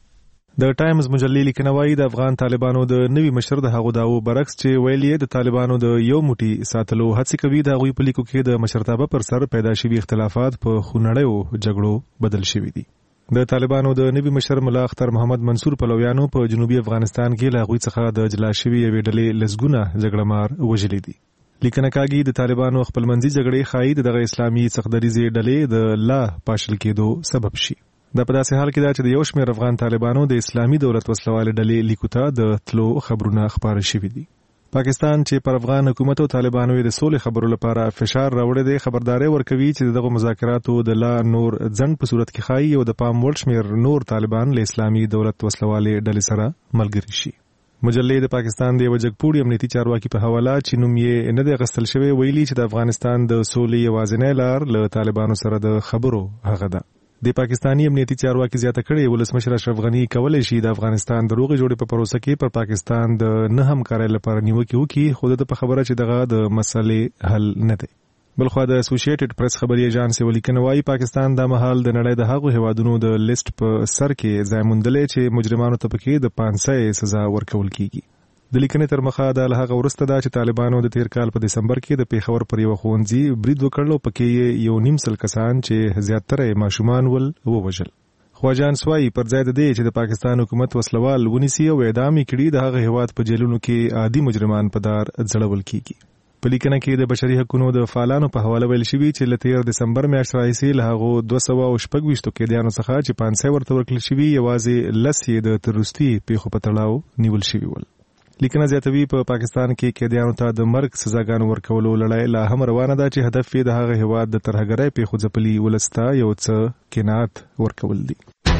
د ټایمز مجلې لیکنه وايي د افغان طالبانو د نوي مشر د هغو داو برعکس چې ویلي د طالبانو د یو موټي ساتلو هڅه کوي د غوي په لیکو کې د مشرتابه پر سر پیدا شوي اختلافات په خونړیو جګړو بدل شوي دي. د طالبانو د نوي مشر ملا اختر محمد منصور پلویانو په جنوبي افغانستان کې له غوي څخه د جلا شوي یوې ډلې لسګونه جګړهمار وژلي دي. لیکنه کاږي د طالبانو خپلمنځي جګړې خاید دغه اسلامي څخدریزي ډلې د لا پاشل کېدو سبب شي. د په داسې حال کې دا چې د یو شمېر افغان طالبانو د اسلامي دولت وسلوالې ډلې لیکو ته د تلو خبرونه خپاره شوي دي. پاکستان چې پر افغان حکومت او طالبانو د سولې خبرو لپاره فشار راوړی دی خبرداري ورکوي چې دغه مذاکراتو د لا نور ځنډ په صورت کې خایي او د پام وړ شمېر نور طالبان له اسلامي دولت وسلوالې ډلې سره ملګري شي. مجلې د پاکستان د وجګپوړي امنیتي چارواکي په حواله چې نوم یې نه دی غستل شوی ویلي چې د افغانستان د سولې یوازینی لار له طالبانو سره د خبرو هغه ده. د پاکستانی امنیتي چارواکي زیاته کړې ولسمشر اشرف غنی کولای شي د افغانستان د روغې جوړې په پروسه کې پر پاکستان د نه همکارۍ لپاره نیوکه وکړي خو د په خبره چې دغه د مسلې حل نه دی. بلخو د اسوسییټډ پریس خبري اژانس ولیکنه وايي پاکستان د مهال د نړۍ د هغو هیوادونو د لیست په سر کې ځای موندلې چې مجرمانو ته پکې د 500 سزا ورکول کیږي. د لیکنې تر مخه د هغه ورسته دا چې طالبانو د تیر کال په دسمبر کې د پیښور پر یو ښوونځي برید وکړ او پکې یو نیم سل کسان چې زیاتره ماشومان ول ووژل. خو اژانس وايي پر ځای د دې چې د پاکستان حکومت وسلوال ونیسي او اعدام کړي د هغه هیواد په جیلونو کې عادي مجرمان په دار ځړول کیږي. په لیکنه کې د بشري حقوقو د فعالانو په حواله ویل شوی چې له 13 دسمبر میاشتې راهیسې له هغو 226 قیدیانو څخه چې 500 ورته ورکړل شوي یوازې لسې د تروریستي پیښو په تړاو نیول شوي ول. لیکنه زیاتوي په پاکستان کې قیدیانو ته د مرګ سزاګانو ورکولو لړۍ لا هم روانه ده چې هدف یې د هغه هیواد د ترهګرۍ پیښو ځپلي ولسته یو څه قناعت ورکول دي.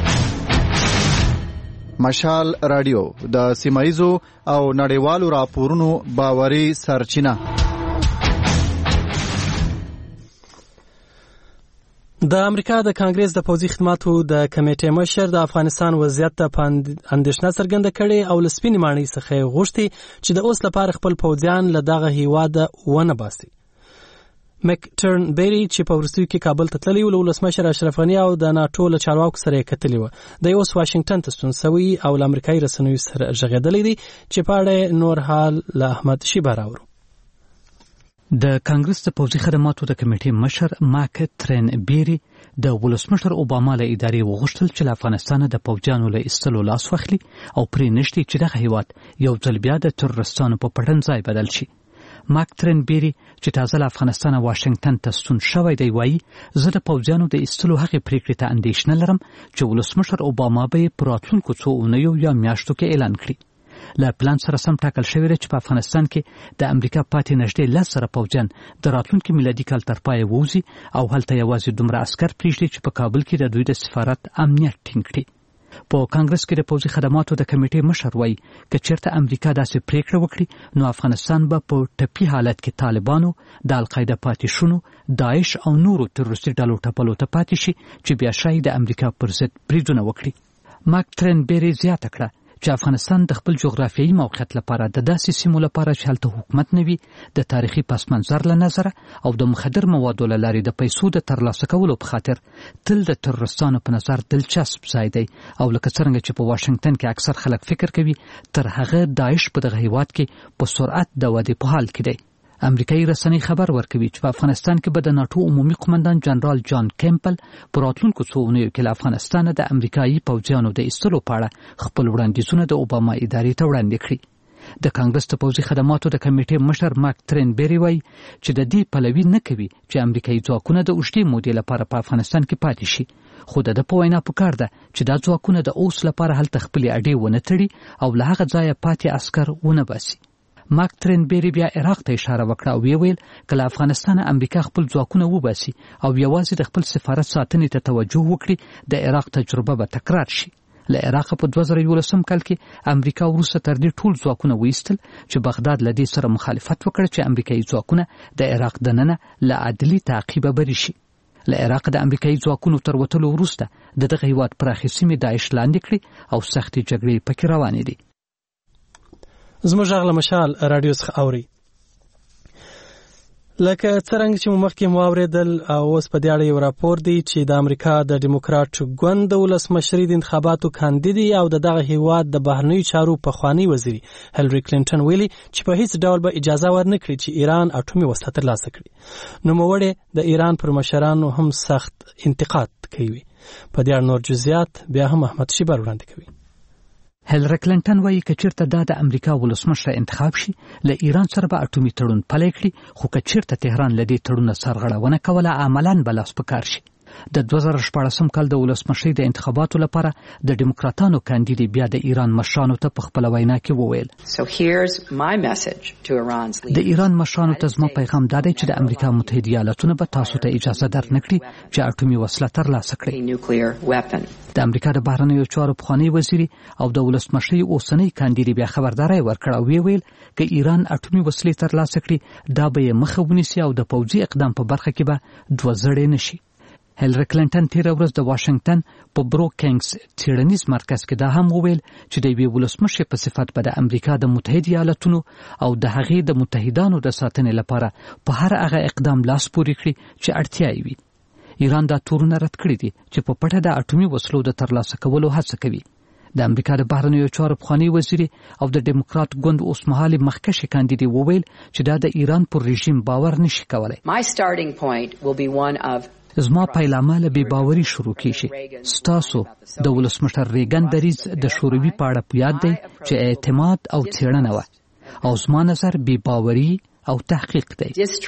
مشال رادیو د سیمایزو او نړیوالو راپورونو باوري سرچینه. د امریکا د کانګرس د پوځي خدماتو د کمیټې مشر د افغانستان وضعیت ته اندېښنه څرګنده کړې او له سپینې ماڼۍ څخه غوښتي چې د اوس لپاره خپل پوځیان له دغه هیواده ونه باسي. مک ټرن بیری چې په وروستیو کې کابل ته تللی و له ولسمشر اشرف غني او د ناټو له چارواکو سره یې کتلي وه. د اوس واشنګټن ته ستون سوی او له امریکایي رسنیو سره غږېدلی دی چې په اړه نور حال له احمد شیبه راوړو. د کانګرس د پوځي خدماتو د کمیټې مشر ماک ترن بیری د ولسمشر اوباما له ادارې وغوښتل چې له افغانستان د پوځیانو له ایستلو لاس واخلي او پرې نشتی چې دغه هیواد یو ځل بیا د ترورستانو په پټن ځای بدل شي. ماک ترن بیری چې تازه له افغانستان واشنګټن ته ستون شوی دی وایي زه د پوځیانو د ایستلو هغې پریکړې ته اندېښنه لرم چې ولسمشر اوباما به یې په راتلونکو څو اونیو یا میاشتو کې اعلان کړي. له پلان سره سم ټاکل شوی دی چې په افغانستان کې د امریکا پاتې نږدې 10 زره پوځیان د راتلونکي میلادي کال تر پایه ووځي او هلته یوازې دومره عسکر پرېږدي چې په کابل کې د دوی د سفارت امنیت ټینګ کړي. په کانګرس کې د پوځي خدماتو د کمیټې مشر وایي که چېرته امریکا داسې پریکړه وکړي نو افغانستان به په ټپي حالت کې طالبانو د القاعده پاتې شونو داعش او نورو تروریستي ډلو ټپلو ته پاتې شي چې بیا شاید د امریکا پر ضد بریدونه وکړي. ماک ترن بیری زیاته کړه چې افغانستان د خپل جغرافیایي موقعیت لپاره د داسې سیمو لپاره چې هلته حکومت نه وي د تاریخي پس منظر له نظره او د مخدر موادو له لارې د پیسو د ترلاسه کولو په خاطر تل د ترورستانو په نظر دلچسپ ځای دی او لکه څرنګه چې په واشنګټن کې اکثر خلک فکر کوي تر هغه داعش په دغه هیواد کې په سرعت د ودې په حال کې دی. امریکایي رسنۍ خبر ورکوي چې په افغانستان کې به د ناټو عمومي قومندان جنرال جان کیمپل په راتلونکو څو اونیو کې له افغانستان د امریکایي پوځیانو د ایستلو په اړه خپل وړاندیزونه د اوباما ادارې ته وړاندې کړي. د کانګرس د پوځي خدماتو د کمیټې مشر ماک ترن بیری وایي چې د دې پلوي نه کوي چې امریکایي ځواکونه د اوږدې مودې لپاره په افغانستان کې پاتې شي خو د په وینا پکار ده چې دا ځواکونه د اوس لپاره هلته خپلې اډې ونه تړي او له هغه ځایه پاتې عسکر ونه باسي. ماک ترن بیری بیا عراق ته اشاره وکړه او ویل که له افغانستان امریکا خپل ځواکونه وباسي او یوازې د خپل سفارت ساتنې ته توجه وکړي د عراق تجربه به تکرار شي. له عراق په 2011 کال کې امریکا وروسته تر دې ټول ځواکونه وایستل چې بغداد له دې سره مخالفت وکړ چې امریکایي ځواکونه د عراق دننه له عدلي تعقیبه بری شي. له عراق د امریکایي ځواکونو تر وتلو وروسته دغه هیواد پراخې سیمې داعش لاندې کړې او سختې جګړې پکې روانې دي. زموږ غږ له مشال راډیو څخه اوري. لکه څرنګه چې مخکې مو واورېدل او اوس په دې اړه یو راپور دی چې د امریکا د ډیموکراټ ګوند د ولسمشرۍ د انتخاباتو کاندیدي او دغه هیواد د بهرنیو چارو پخوانی وزیري هیلری کلینټن ویلي چې په هیڅ ډول به اجازه ورنکړي چې ایران اټومي وسله ترلاسه کړي. نوموړی د ایران پر مشرانو هم سخت انتقاد کوي. په دې اړه نور جزئیات بیا هم احمد شیبر وړاندې کوي. هیلری کلینټن وایي که چیرته د امریکا ولسمشر انتخاب شي له ایران سره به اټومي تړون پلی کړي، خو که چیرته تهران له دې تړونه سرغړونه کوله عملاً به لاس په کار شي. د 2014 کال د ولسمشرۍ د انتخاباتو لپاره د ډیموکراتانو کاندیدي بیا د ایران مشرانو ته په خپل وینا کې وویل د ایران مشرانو ته زما پیغام دا دی چې د امریکا متحده ایالاتونه به تاسو ته اجازه درنکړي چې اټومي وسله ترلاسه کړئ. د امریکا د بهرنیو چارو پخوانی وزیري او د ولسمشرۍ اوسنۍ کاندیدي بیا خبرداري ورکړه او ویل که ایران اټومي وسلې ترلاسه کړي دا به یې مخه ونیسي او د پوځي اقدام په برخه کې به دوه زړې نشي. هیلری کلینټن تیر ورځ د واشنگټن په بروکینګز څېړنیز مرکز کې دا هم وویل چې د یوې ولسمشر په صفت به د امریکا د متحده ایالاتونو او د هغې د متحدانو د ساتنې لپاره په هر هغه اقدام لاس پورې کړي چې اړتیا یې وي. ایران دا تورونه رد کړي دي چې په پټه د اټومي وسلو د ترلاسه کولو هڅه کوي. د امریکا د بهرنیو چارو پخوانی وزیري او د ډیموکرات ګوند اوسمهالي مخکښ کاندیدي وویل چې دا د ایران پر رژیم باور نشي کولای. زما پیلامه له بې باوري شروع کیږي. ستاسو د ولسمشر ریګن دریځ د شوروي په اړه په یاد دی چې اعتماد او څېړنه وه او زما نظر بې باوري او تحقیق دی.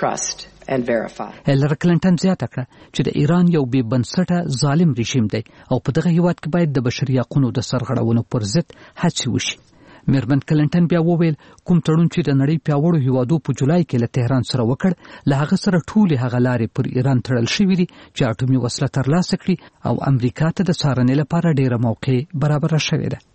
هیلری کلینټن زیاته کړه چې د ایران یو بې بنسټه ظالم رژیم دی او په دغه هیواد کې باید د بشري حقوقو د سرغړونو پر ضد هڅې وشي. میرمن کلینټن بیا وویل کوم تړون چې د نړۍ پیاوړو هیوادو په جولای کې له تهران سره وکړ له هغه سره ټولې هغه لارې پر ایران تړل شوې دي چې اټومي وسله ترلاسه کړي او امریکا ته د څارنې لپاره ډیره موقع برابره شوې ده.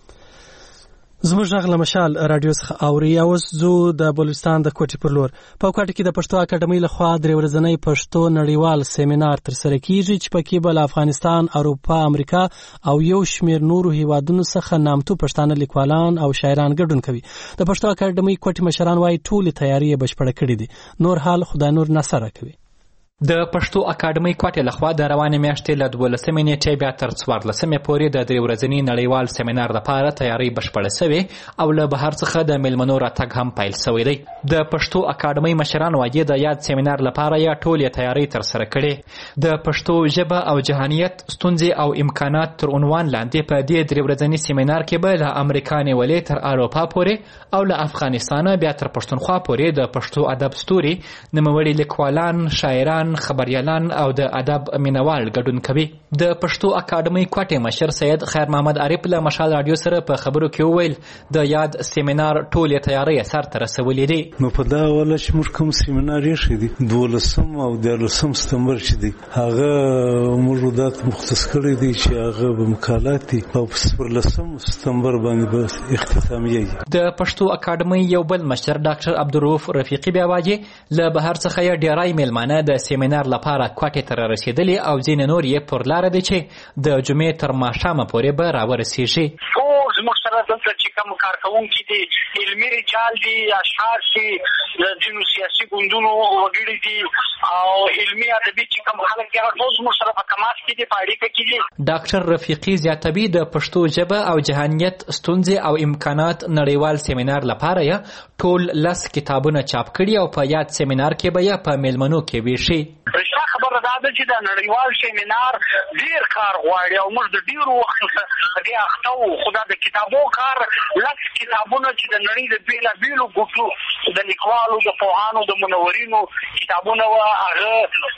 زموږ غږ له مشال راډیو څخه اوري. اوس زو د بلوچستان د کوټې پر لور. په کوټه کې د پښتو اکاډمۍ لخوا درې ورځنی پښتو نړیوال سیمینار ترسره کیږي چې پکې بل افغانستان، اروپا، امریکا او یو شمېر نورو هیوادونو څخه نامتو پښتانه لیکوالان او شاعران ګډون کوي. د پښتو اکاډمۍ کوټې مشران وايي ټولې تیاری بشپړه کړې دي. نور حال خدای نور نصر کوي. د پښتو اکاډمۍ کوټې لخوا د روانې میاشتې له 12 نیټې بیا تر 14 پورې د 3 ورځني نړیوال سیمینار لپاره تیاری بشپړه شوې او له بهر څخه د میلمنو راتګ هم پیل شوی دی. د پښتو اکاډمۍ مشران وايي د یاد سیمینار لپاره یا ټولې تیاری ترسره کړې. د پښتو ژبه او جهانیت ستونزې او امکانات تر عنوان لاندې په دې 3 ورځني سیمینار کې به له امریکا نیولې تر اروپا پورې او له افغانستان بیا تر پښتونخوا پورې د پښتو ادب ستوري، نوموړي لیکوالان، شاعران، خبريالان او د ادب مینوال ګډون کوي. د پښتو اکاډمۍ کوټې مشر سید خیر محمد عارف له مشال رادیو سره په خبرو کې وویل د یاد سیمینار ټولې تیاری سر ته رسولې دي. نو په دا ولا چې موږ کوم سیمینار یې شې دي 12 او 13 سپتمبر چې دي هغه موجودات مختص کړی دي چې هغه به مقالات دي او په 14 سپتمبر باندې به اختتامیه. د پښتو اکاډمۍ یو بل مشر ډاکټر عبدالرؤف رفیقي بیا وايي له بهر څخه یې ډیرای میلمانه د سیمینار لپاره کوټې ته رسیدلي او ځینې نور یې پر لاره دي چې د جمعې تر ماښامه پورې به راورسیږي. زموږ سره دلته چې کوم کارکوونکي دي، علمي رجال دي، اشعار دي، د ځینو سیاسي ګوندونو وګړي دي او علمي ادبي چې کوم خلک دي هغه ټول زموږ سره په تماس کې دي، په اړیکه کې دي. ډاکټر رفیقي زیاتوي د پښتو ژبه او جهانیت ستونزې او امکانات نړیوال سیمینار لپاره یې ټول 10 کتابونه چاپ کړي او په یاد سیمینار کې به یې په میلمنو کې ویشي. رښتیا خبره دا ده چې د نړیوال سیمینار ډیر کار غواړي او موږ د ډیرو وخت دې اخته وو. خو دا د کتابو کار 10 کتابونه چې د نړۍ د بیلابیلو ګوټو د لیکوالو، د پوهانو، د منورینو کتابونه وه، هغه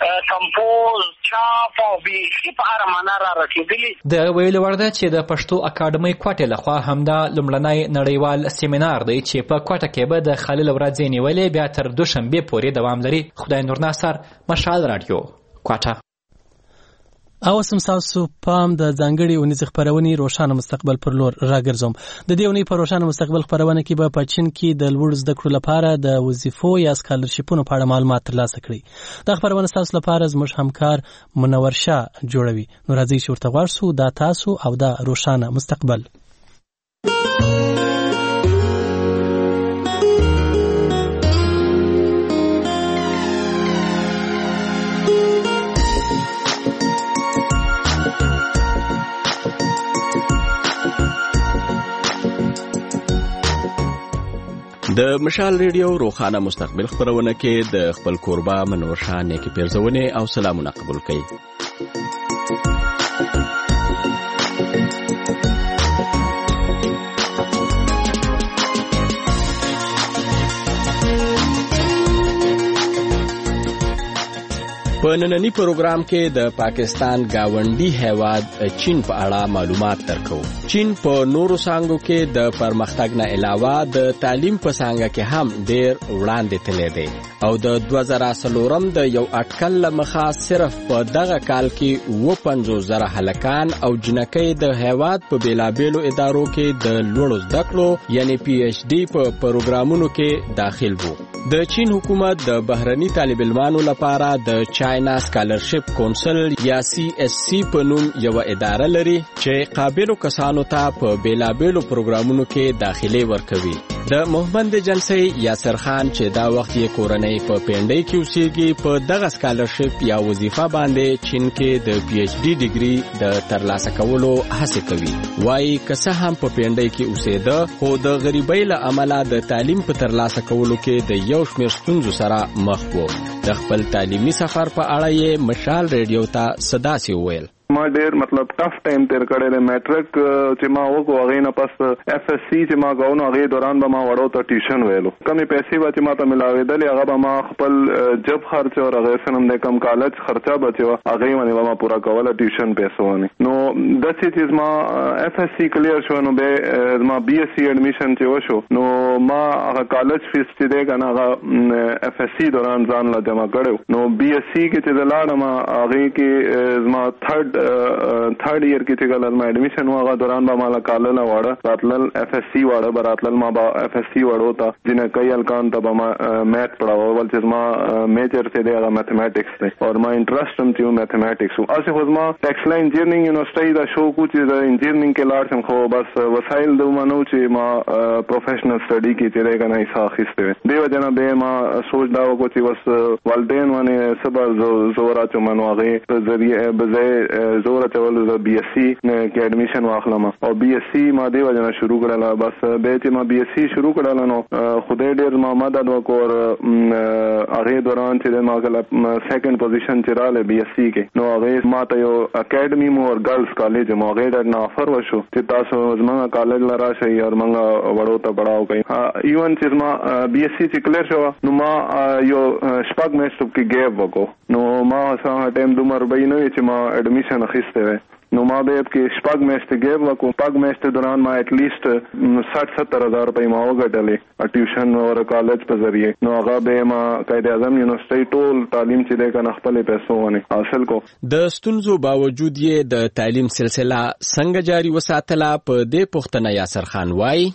کمپوز، چاپ او بیخي په هره معنا را رسېدلي. د ویلو وړ ده چې د پښتو اکاډمۍ کوټې لخوا همدا لومړنی نړیوال سیمینار دی چې په کوټه کې به د خلیل ورځې نیولې بیا تر دوشنبې پورې دوام لري. خدای نور ناصر، مشال رادیو، کوټه. او سم تاسو پام د ځانګړي اونیز خبرونې روښانه مستقبل پر لور راګرځوم. د دې اونۍ په روښانه مستقبل خبرونه کې به په چین کې د لوړ زده کړو لپاره د وظیفو یا سکالرشیپونو په اړه معلومات ترلاسه کړي. دا خبرونه تاسو لپاره زموږ همکار منور شاه جوړوي. نو راځئ چې ورته غواړ سو دا تاسو او دا روښانه مستقبل. د مشال ریډیو روښانه مستقبل خبرونه کې د خپل کوربه منور شاه نیکی پیرزونه او سلامونه قبول کړئ. په نننی پروګرام کې د پاکستان گاونډي هیواد چین په اړه معلومات درکو. چین په نورو څانګو کې د پرمختګ نه علاوه د تعلیم په څانګه کې هم ډېر وړاندې تللی دی او د 2004 د یو اټکل لمخه صرف په دغه کال کې 55,000 هلکان او جنکۍ د هیواد په بیلابیلو ادارو کې د لوړو زده کړو یعنی پی ایچ ډي په پروګرامونو کې داخل وو. د چین حکومت د بهرني طالب علمانو لپاره د چاینا سکالرشپ کونسل یا CSC په نوم یو اداره لري چې قابلو کسانو ته په بیلابیلو پروګرامونو کې داخلي ورکوي. د محمد جنسی یاسر خان چې دا وخت یې کورنۍ په پینډۍ کې اوسېږي په دغه سکالرشپ یا وظیفه باندې چین کې د پی ایچ ډي ډیګري د ترلاسه کولو هڅه کوي. وایي که څه هم په پینډۍ کې اوسېده خو د غریبۍ له امله د تعلیم په ترلاسه کولو کې د یو شمېر ستونزو سره مخ وو. د خپل تعلیمي سفر په اړه یې مشال ریډیو ته صداسي وویل. ما ډېر مطلب ټف ټایم تیر کړی دی. میټرک چې ما وکړو هغې نه پس FSC چې ما کوو نو هغې دوران به ما وړو ته ټیوشن ویلو. کمې پیسې به چې ما ته ملاوېدلې هغه به ما خپل جب خرچ او هغې سره د کم کالج خرچه به چې وه هغې باندې به ما پوره کوله ټیوشن پیسو باندې. نو داسې چې زما FSC کلیر شو نو بیا زما BSc اډمیشن چې وشو نو ما هغه کالج فیس چې دی که نه هغه FSC دوران ځان له جمع کړی نو BSc کې چې زه لاړم هغې کې زما تھرڈ ایئر کې چې کله ما اډمیشن و هغه دوران به مالا کالل واړه راتلل FSC واړه به راتلل ما به FSC واړو ته جنکۍ هلکان ته به ما میت پړاوه ول چې زما میجر چې دی هغه میتھمیټکس دی او ما انټرسټ هم چې و میتھمیټکس و. هسې خو زما ټیکسلا انجینرینګ یونیورسټۍ دا شوق و چې د انجینرینګ کې لاړ شم خو بس وسایل د ومه نه و چې ما پروفیشنل سټډي کې چې دی که نه حصه اخیستې وې. دې وجه نه بیا ما سوچ دا وکړو چې بس والدین باندې څه به زور اچوم نو هغې په ذریعه به ځای زور اچولو د BSc کې اډمیشن واخلم او BSc ما دې وجه نه شروع کړله. بس بیا چې ما BSc شروع کړله نو خدای ډېر ما مدد وکړ. هغې دوران چې ما کله سیکنډ پوزیشن چې راغلی BSc کې نو هغې ما ته یو اکیډمي مو او ګرلز کالج مو هغې ډېر نه آفر وشو چې تاسو زموږ کالج له راشئ او زموږ وړو ته پړاو کوئ. ایون چې زما BSc چې کلیر شوه نو ما یو شپږ میاشتو کې ګیپ وکړو نو ما هڅه ټایم دومره روبۍ نه وي چې ما اډمیشن اخیستی وی نو ما به کې شپږ میاشتې ګیپ وکړو. شپږ میاشتې دوران ما ایټ لیسټ 60-70 هزار روپۍ ما وګټلې ټیوشن او کالج په ذریعه. نو هغه به ما قائد اعظم یونیورسټۍ ټول تعلیم چې دی که نه خپلې پیسو باندې حاصل کو. د ستونزو باوجود یې د تعلیم سلسله څنګه جاري وساتله په دې پوښتنه یاسر خان وایي.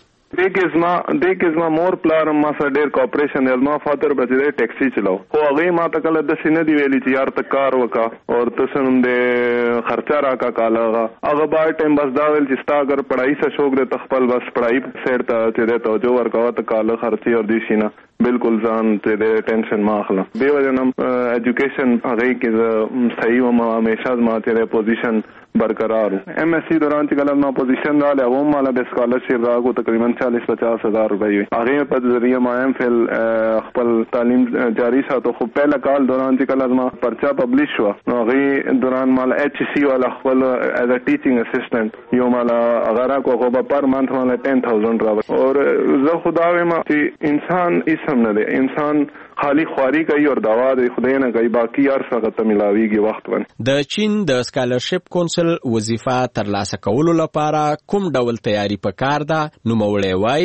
دې کې زما مور پلار ما سره ډېر کوپریشن دی. زما فادر به چې دی ټیکسي چلاو خو هغې ما ته کله داسې نه دي ویلي چې یار ته کار وکړه او ته څه نوم دی خرچه راکړه کاله هغه به ټایم بس دا ویل چې ستا اگر پړایي څه شوق دی ته خپل بس پړایي سایډ ته چې دی توجه ورکوه ته کاله خرچې او دې شي نه بالکل ځان ته د ټینشن ما اخلم. دې وجه نه ایجوکیشن هغې کې زه صحیح وم همیشه زما چې دی پوزیشن برقرار و. MSc دوران چې کله ما پوزیشن راغلی هغه هم ماله د اسکالرشپ راغو تقریبا 40-50 هزار روپۍ وي. هغې په ذریعه ما MPhil خپل تعلیم جاري ساتو. خو پهله کال دوران چې کله زما پرچه پبلیش شوه نو هغې دوران ماله HEC والا خپل ایز ا ټیچینګ اسسټنټ یو ماله هغه راکړو خو به پر منث ماله 10,000 راوړي. او زه خو دا وایم چې انسان هم نه دی انسان خالی خواري کوي او دوا د خدای نه کوي باقي هر څه ته ملاويږي وخت باندې. د چین د سکالرشپ کونسل وظیفه ترلاسه کولو لپاره کوم ډول تیاری پکار ده نو موړی وای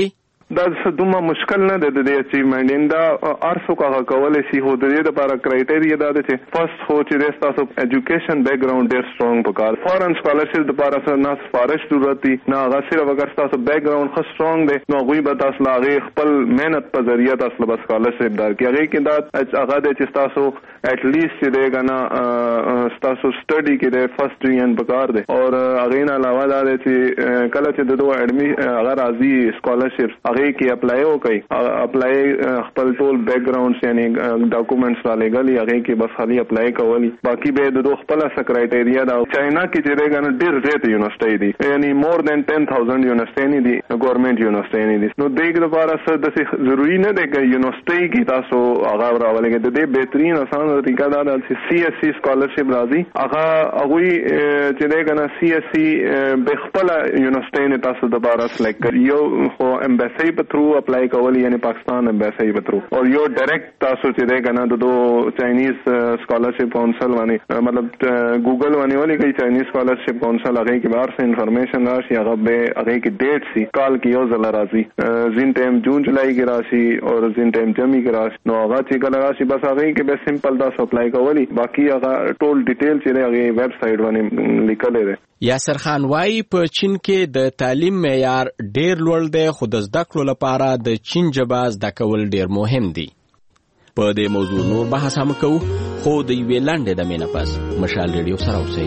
دا دومره مشکل نه ده د اچیومنت ان دا ارسو کا کولای شي هو د دې لپاره کرایټیریا دا ده چې فرست خو چې تاسو ایجوکیشن بیک ګراوند ډیر سترونګ پکار فورن سکالرشپ لپاره سره نه سفارش ضرورت دي نه هغه صرف اگر تاسو بیک ګراوند خو سترونګ دی نو غوي به تاسو لاغه خپل مهنت په ذریعہ تاسو به سکالرشپ درکړي هغه کې دا هغه د چې تاسو اټ لیست چې دی کنه تاسو سټڈی کې د فرست ډیویژن پکار دی او هغه نه علاوه دا چې کله چې دوه اډمی هغه راځي سکالرشپ هغه کې اپلای وکړي اپلای خپل ټول بیک ګراوند یعنی ډاکومېنټس را لګالي هغه کې بس خالي اپلای کولی باقي به د دوه خپل سکرټریټیا دا چاینا کې چې دی کنه ډیر زیات یونیورسيټي دي یعنی مور دین 10000 یونیورسيټي دي ګورنمنت یونیورسيټي دي نو دغه لپاره څه د ضروري نه دی چې یونیورسيټي کې تاسو هغه راولګي د دې بهترین آسان طریقه دا ده چې CSC سکالرشپ راځي هغه چې دی کنه CSC به خپل یونیورسيټي نه تاسو د بارا سلیکټ کړئ یو خو امبیسی په تھرو اپلای کولی یعنی پاکستان امبیسی په تھرو او یو ډایرکټ تاسو چې دی کنه د چائنیز اسکالرشپ کونسل باندې مطلب ګوګل باندې ولې کوي چائنیز اسکالرشپ کونسل هغه کې بار څه انفارمیشن راشي هغه به هغه کې ډیټ سي کال کې یو ځل راځي زین ټایم جون جولای کې راشي او زین ټایم جمی کې راشي نو هغه چې کله راشي بس هغه کې به سمپل دا اپلای کولی باقي هغه ټول ډیټیل چې هغه ویب سټ باندې لیکل دي یاسر خان وايي په چین کې د تعلیم معیار ډیر لوړ دی خو د زده کړو لپاره د چین ژبه زده کول ډیر مهم دي په دې موضوع نور بحث هم کوو خو د یوې لنډې دمې نه پس مشال ریډیو سره اوسئ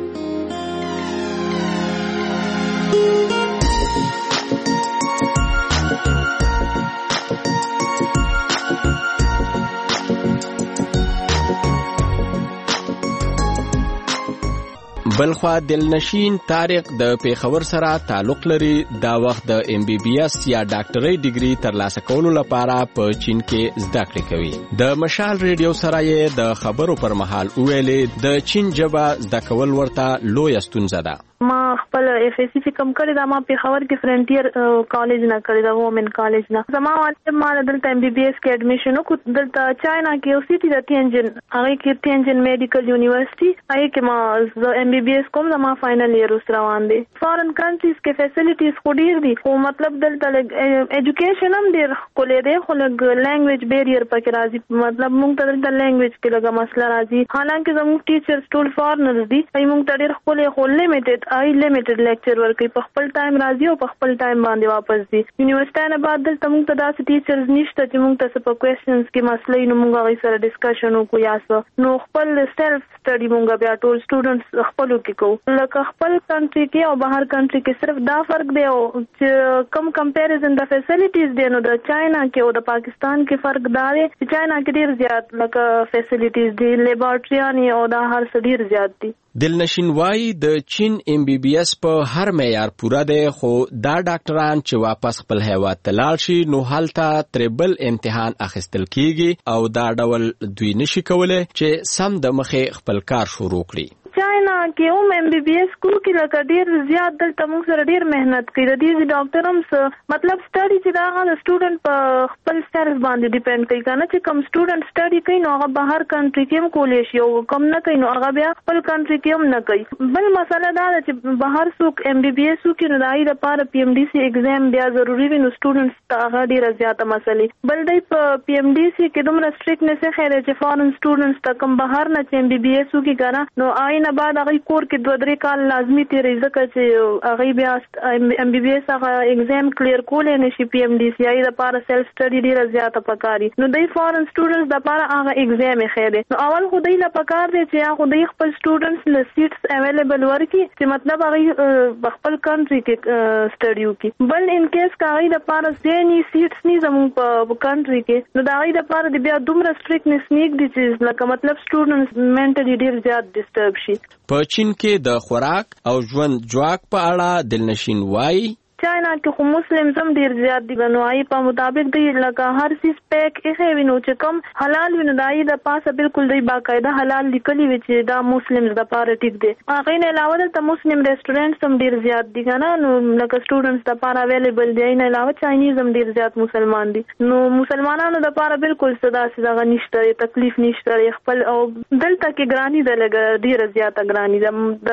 بلخوا دلنشین طارق د پیښور سره تعلق لري دا وخت د MBBS یا ډاکټرۍ ډیګري ترلاسه کولو لپاره په چین کې زده کړې کوي د مشال ریډیو سره یې د خبرو پر مهال ویلې د چین ژبه زده کول ورته لویه ستونزه ده ما خپل FSC کوم کړی دا ما پیښور کې فرنټیر کالج نه کړی دا وومن کالج نه زما والد ما دلته MBBS کې اډمیشن وکړ دلته چاینا کې او سیټي د تینجن هغه کې تینجن میډیکل یونیورسيټي هغه کې ما MBBS کوم زما فائنل ایئر اوس روان دي فارن کنټریز کې فیسیلیټیز خو ډیر دي خو مطلب دلته ایجوکیشن هم ډیر کولې دي خو لګ لانګویج بیریئر پکې راځي مطلب موږ ته دلته لانګویج کې لګه مسله راځي حالانکه زموږ ټیچرز ټول فارنرز دي موږ ته ډیر کولې خو لیمیټډ لیمیټډ لیکچر ورکوي په خپل ټایم راځي او په خپل ټایم باندې واپس دي یونیورسيټي نه بعد دلته موږ ته داسې ټیچرز نشته چې موږ ته په کوېسچنز کې مسلې نو موږ هغه سره ډسکشن وکړو یا څه نو خپل سیلف سټډي موږ بیا ټول سټوډنټس خپلو کې کوو لکه خپل کنټري کې او بهر کنټري کې صرف دا فرق دی او چې کم کمپیریزن د فیسیلیټیز دی نو د چاینا کې او د پاکستان کې فرق دا دی چې چاینا کې ډیر زیات لکه فیسیلیټیز دي لیبارټریانې او دا هر څه ډیر زیات دي دلنشین وايي د چین MBBS په هر معیار پوره دی خو دا ډاکټران چې واپس خپل هیواد ته لاړ شي نو هلته تریبل امتحان اخیستل کیږي او دا ډول دوی نشي کولای چې سم د مخې خپل کار شروع کړي چاینا کې هم MBBS کو کې لکه ډیر زیات دلته موږ سره ډیر مهنت کوي د دې ډاکټر هم مطلب سټډي چې دا هغه سټوډنټ په خپل سټارز باندې ډیپند کوي کنه چې کوم سټوډنټ سټډي کوي نو هغه بهر کنټري کې هم کولای شي او کوم نه کوي نو هغه بیا خپل کنټري کې هم نه کوي بل مسله دا ده چې بهر څوک MBBS کې نو دای لپاره PMDC ایگزام بیا ضروری وي نو سټوډنټس ته هغه ډیر زیاته مسلې بل دای په PMDC کې دومره سټریکټنس خیر چې فارن سټوډنټس ته کوم بهر نه چې MBBS کې کنه نو نه بعد هغه کور کې 2-3 کال لازمي تیرې ځکه چې هغه بیا MBBS هغه ایگزام کلیر کولای نشي PMDC ای د لپاره سیلف سټډي ډیره زیاته پکاري نو د فارن سټوډنټس د لپاره هغه ایگزام خېده نو اول خو دای لا پکار دی چې هغه د خپل سټوډنټس له سیټس اویلیبل ورکړي چې مطلب هغه خپل کنټري کې سټډي وکړي بل ان کیس کاغی د لپاره ځینی سیټس نه زموږ په کنټري کې نو دا غي د لپاره د بیا دومره سټریکټنس نیک دي چې لکه مطلب سټوډنټس منټلی ډیر زیات ډیسټرب شي په چین کې د خوراک او ژوند جواک په اړه دلنشین وايي چاینا کې خو مسلمانز هم ډیر زیات دي نو آی په مطابق دی لکه هر سیس پیک یې وینو چې کم حلال وینو دای د پاسه بالکل دی باقاعده حلال لیکلي وي چې دا مسلمانز د پاره ټیک دي هغه نه علاوه د مسلم ریسټورانټس هم ډیر زیات دي کنه نو لکه سټوډنټس د پاره اویلیبل دي نه علاوه چاینیز هم ډیر زیات مسلمان دي نو مسلمانانو د پاره بالکل صدا سدا نشته تکلیف نشته خپل او دلته کې ګرانی د لګ ډیر زیاته ګرانی د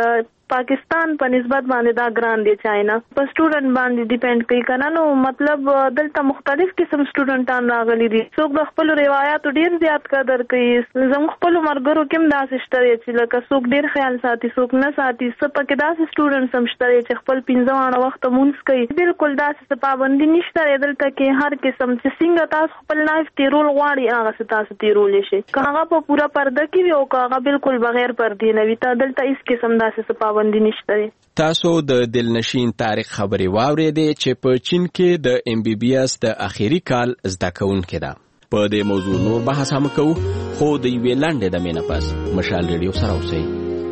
پاکستان په نسبت باندې دا ګران دی چاینا په سټوډنټ باندې ډیپند کوي کنه نو مطلب دلته مختلف قسم سټوډنټان راغلي دي څوک د خپل روایتو ډیر زیات قدر کوي زموږ خپل مرګرو کوم داسې شته چې لکه څوک ډیر خیال ساتي څوک نه ساتي څه پکې داسې سټوډنټ سم شته چې خپل 15 وخت مونږ کوي بالکل داسې پابندي نشته دلته کې هر قسم چې څنګه تاسو خپل لایف تیرول غواړي هغه تاسو تیرول شي هغه په پورا پرده کې وي او هغه بالکل بغیر پردې نه وي ته دلته هیڅ قسم داسې پابندي نشته. تاسو د دلنشین تاریخ خبري واورېدې چې په چین کې د MBBS د اخیری کال زده کوونکې ده. په دې موضوع نور بحث هم کوو خو د یوې لنډې دمې نه پس مشال ریډیو سره اوسئ.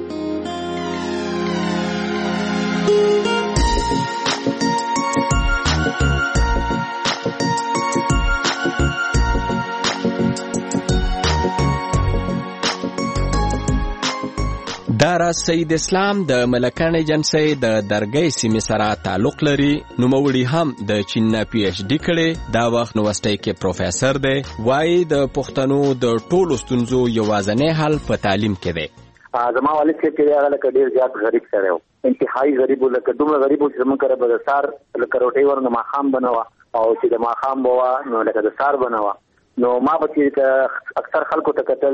دارا سید اسلام د ملکان ایجنسی د درګۍ سیمې سره تعلق لري. نوموړي هم د چین نه PhD کړي. دا وخت نوسټۍ کې پروفیسور دی. وایي د پښتنو د ټولو ستونزو یوازینی حل په تعلیم کې دی. زما والد چې هغه لکه ډیر زیات غریب سره و انتهایی غریب لکه دومره غریب چې زموږ کره به د سار لکه روټۍ ورنه ماښام بنوه او چې د ماښام بوه نو لکه د سار بنوه نو ما به چې اکثر خلکو ته کتل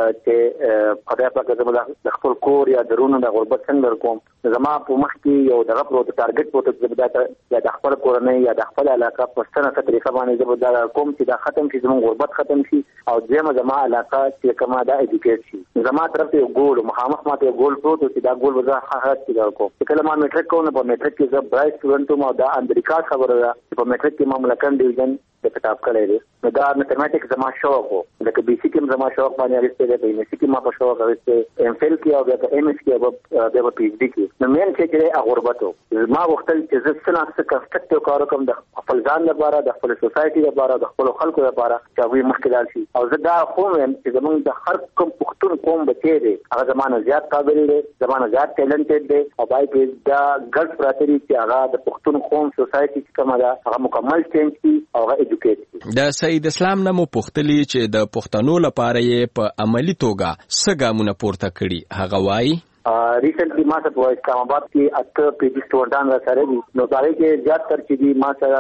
چې خدای پاک زموږ د خپل کور یا درونو د غربت څنګه کوم زما په مخ کې یو دغه پروت ټارګټ پروت چې د خپل کورنۍ یا د خپل علاقه په ستنه طریقه باندې زه دا کوم چې دا ختم شي زموږ غربت ختم شي او زما علاقه چې کما دا ایجوکیټ شي زما طرف ته یو ګول مخامخ ماته یو ګول پروت چې دا ګول وزه حقیقت کې کوم چې کله ما میټریک کوم په میټریک کې زه برای سټوډنټ ما دا امریکا خبره ده په میټریک کې ما ملکان ډیویژن د کتاب کړی دی نو دا میتھمیټکس زما شوق و لکه BC کې زما شوق باندې اړیسته دی په MSc کې ما په شوق اړیسته MPhil کې او بیا په MS کې او بیا په PhD کې نو مین چې غربتو ما وختل چې زه څنګه کنسټرکټیو کار کوم د خپل ځان لپاره د خپل سوسایټي لپاره د خپل خلکو لپاره چې هغه مخکې شي او زه دا خو هم چې زمونږ د هر کوم پښتون قوم بچی دی هغه زمانه زیات قابل دی زمانه زیات ټیلنټډ دی او بای کې دا ګډ پراتري چې هغه د پښتون قوم سوسایټي کومه ده هغه مکمل چینج کی او هغه ایجوکیټ د سید اسلام نمو پختلی چې د پښتنو لپاره یې په عملی توګه څه ګامونه پورته کړي هغه وایي ریسنټلی ما ته په اسلام آباد کې اته PhD سټوډنټان را سره دي نو دا کې زیات تر چې دي ما سره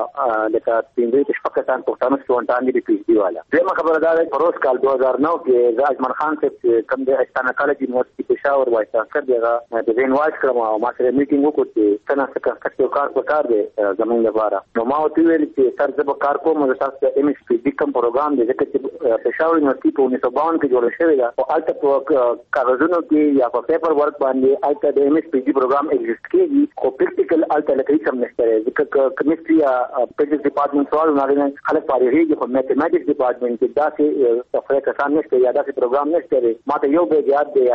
لکه 3 شپږ پښتانه سټوډنټان دي PhD والا دغه خبره ده چې پروس کال 2009 کې اجمل خان صاحب کوم د استانه کالج یونیورسيټي پېښور وایي تاسو دغه د وین وایس کړم او ما سره میټینګ وکړ چې څنګه څنګه کار وکړ دي زمونږ لپاره نو ما ته ویل چې سر زه به کار کوم د تاسو د MSc کوم پروګرام دی چې پېښور یونیورسيټي په 1952 کې جوړ شوی دی او البته په کاغذونو کې یا پیپر ورک باندې البته د MSc پروګرام ایگزیسټ کیږي خو پریکټیکل البته لکه کوم نشته ځکه کیمستري یا فزکس ډپارټمنټ سوال نه خلک پاره په میتھمیټکس ډپارټمنټ کې داسې تفریح کسان نشته یا داسې پروګرام نشته ماته یو به یاد دی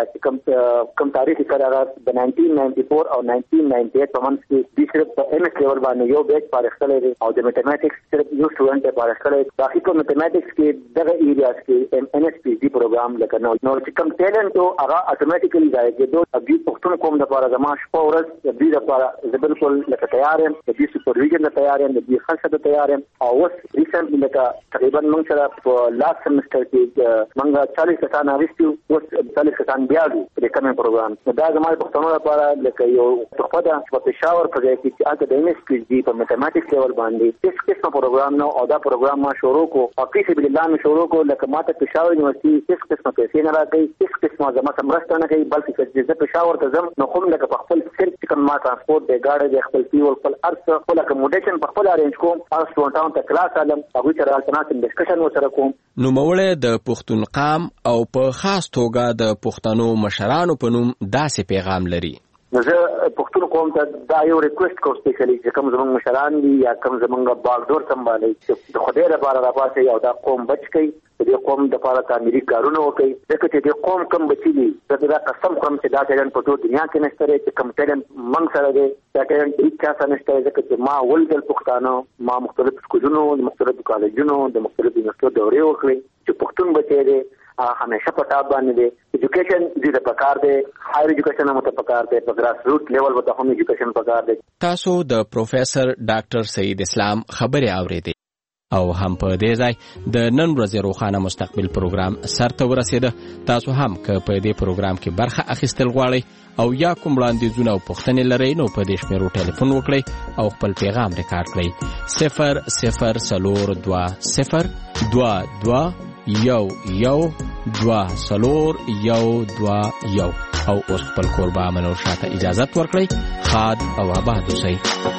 چې کوم تاریخ قرار د 1994 او 1998 په منځ کې د صرف په MS لیول باندې یو بیچ پاره کړی او د میتھمیټکس صرف یو سټوډنټ پاره کړی باقي په میتھمیټکس کې دغه ایریاز کې MSc پروګرام لکه نو چې کوم ټیلنټ او هغه اتوماتیکلی ځای دو ابي پښتون کوم د لپاره زما شپه ورځ د دې لپاره زه بالکل لکه تیار یم د دې سپرویژن ته تیار یم د دې خاصه ته تیار یم او اوس ریسنټلی لکه تقریبا موږ سره په لاست سمستر کې موږ 40 کسان راوستو اوس 40 کسان بیا دي د کوم پروګرام دا زما پښتون لپاره لکه یو تحفه ده په پېښور په ځای کې چې د MSc په میتھمیټکس لیول باندې هیڅ قسم پروګرام نه او دا پروګرام ما شروع کو او کیسه بل الله می شروع کو لکه ماته پېښور یونیورسيټي هیڅ قسم پیسې نه راکړي هیڅ قسم زما سمرسته نه کوي بلکې چې پېښور ته زم نو کوم لکه په خپل سیلف کوم ما ترانسپورت دی گاډي د خپل فیول خپل ارڅ خپل اکوموډیشن په خپل ارینج کوم او سټوډنټانو ته کلاس علم هغه سره الټرناتیو ډسکشن وسره کوم نو موږ د پښتون قام او په خاص توګه د پښتنو مشرانو په نوم داسې پیغام لري زه پښتون قوم ته دا یو ریکوست کوم سپیشلی چې کوم زموږ مشران دي یا کوم زموږ باغدور سمبالي چې د خدای لپاره راپاسي او دا قوم بچ کړي د قوم د لپاره تعمیري کارونه وکړي ځکه چې د قوم کوم بچي دي دا قسم کوم چې دا ټیلنټ په ټول دنیا کې نشته چې کوم ټیلنټ موږ سره دی دا ټیلنټ هیڅ چا سره نشته ځکه چې ما ولدل پښتانه ما مختلف سکولونو مختلف کالجونو د مختلف یونیورسيټو دورې وکړې چې پښتون بچي دي همیشه په تاب باندې دی ایجوکیشن دې د پکار دی هایر ایجوکیشن هم ته پکار دی په ګراس روټ لیول وته هم ایجوکیشن پکار دی تاسو د پروفیسور ډاکټر سید اسلام خبري اوریدي او هم په دې ځای د نن ورځې روښانه مستقبل پروګرام سرته ورسېده. تاسو هم که په دې پروګرام کې برخه اخیستل غواړئ او یا کوم وړاندیزونه او پوښتنې لرئ نو په دې شمیرو ټلیفون وکړئ او خپل پیغام ریکارډ کړئ 002022 او اوس خپل کوربه منور شاته اجازت ورکړئ. خاد او آباد اوسئ.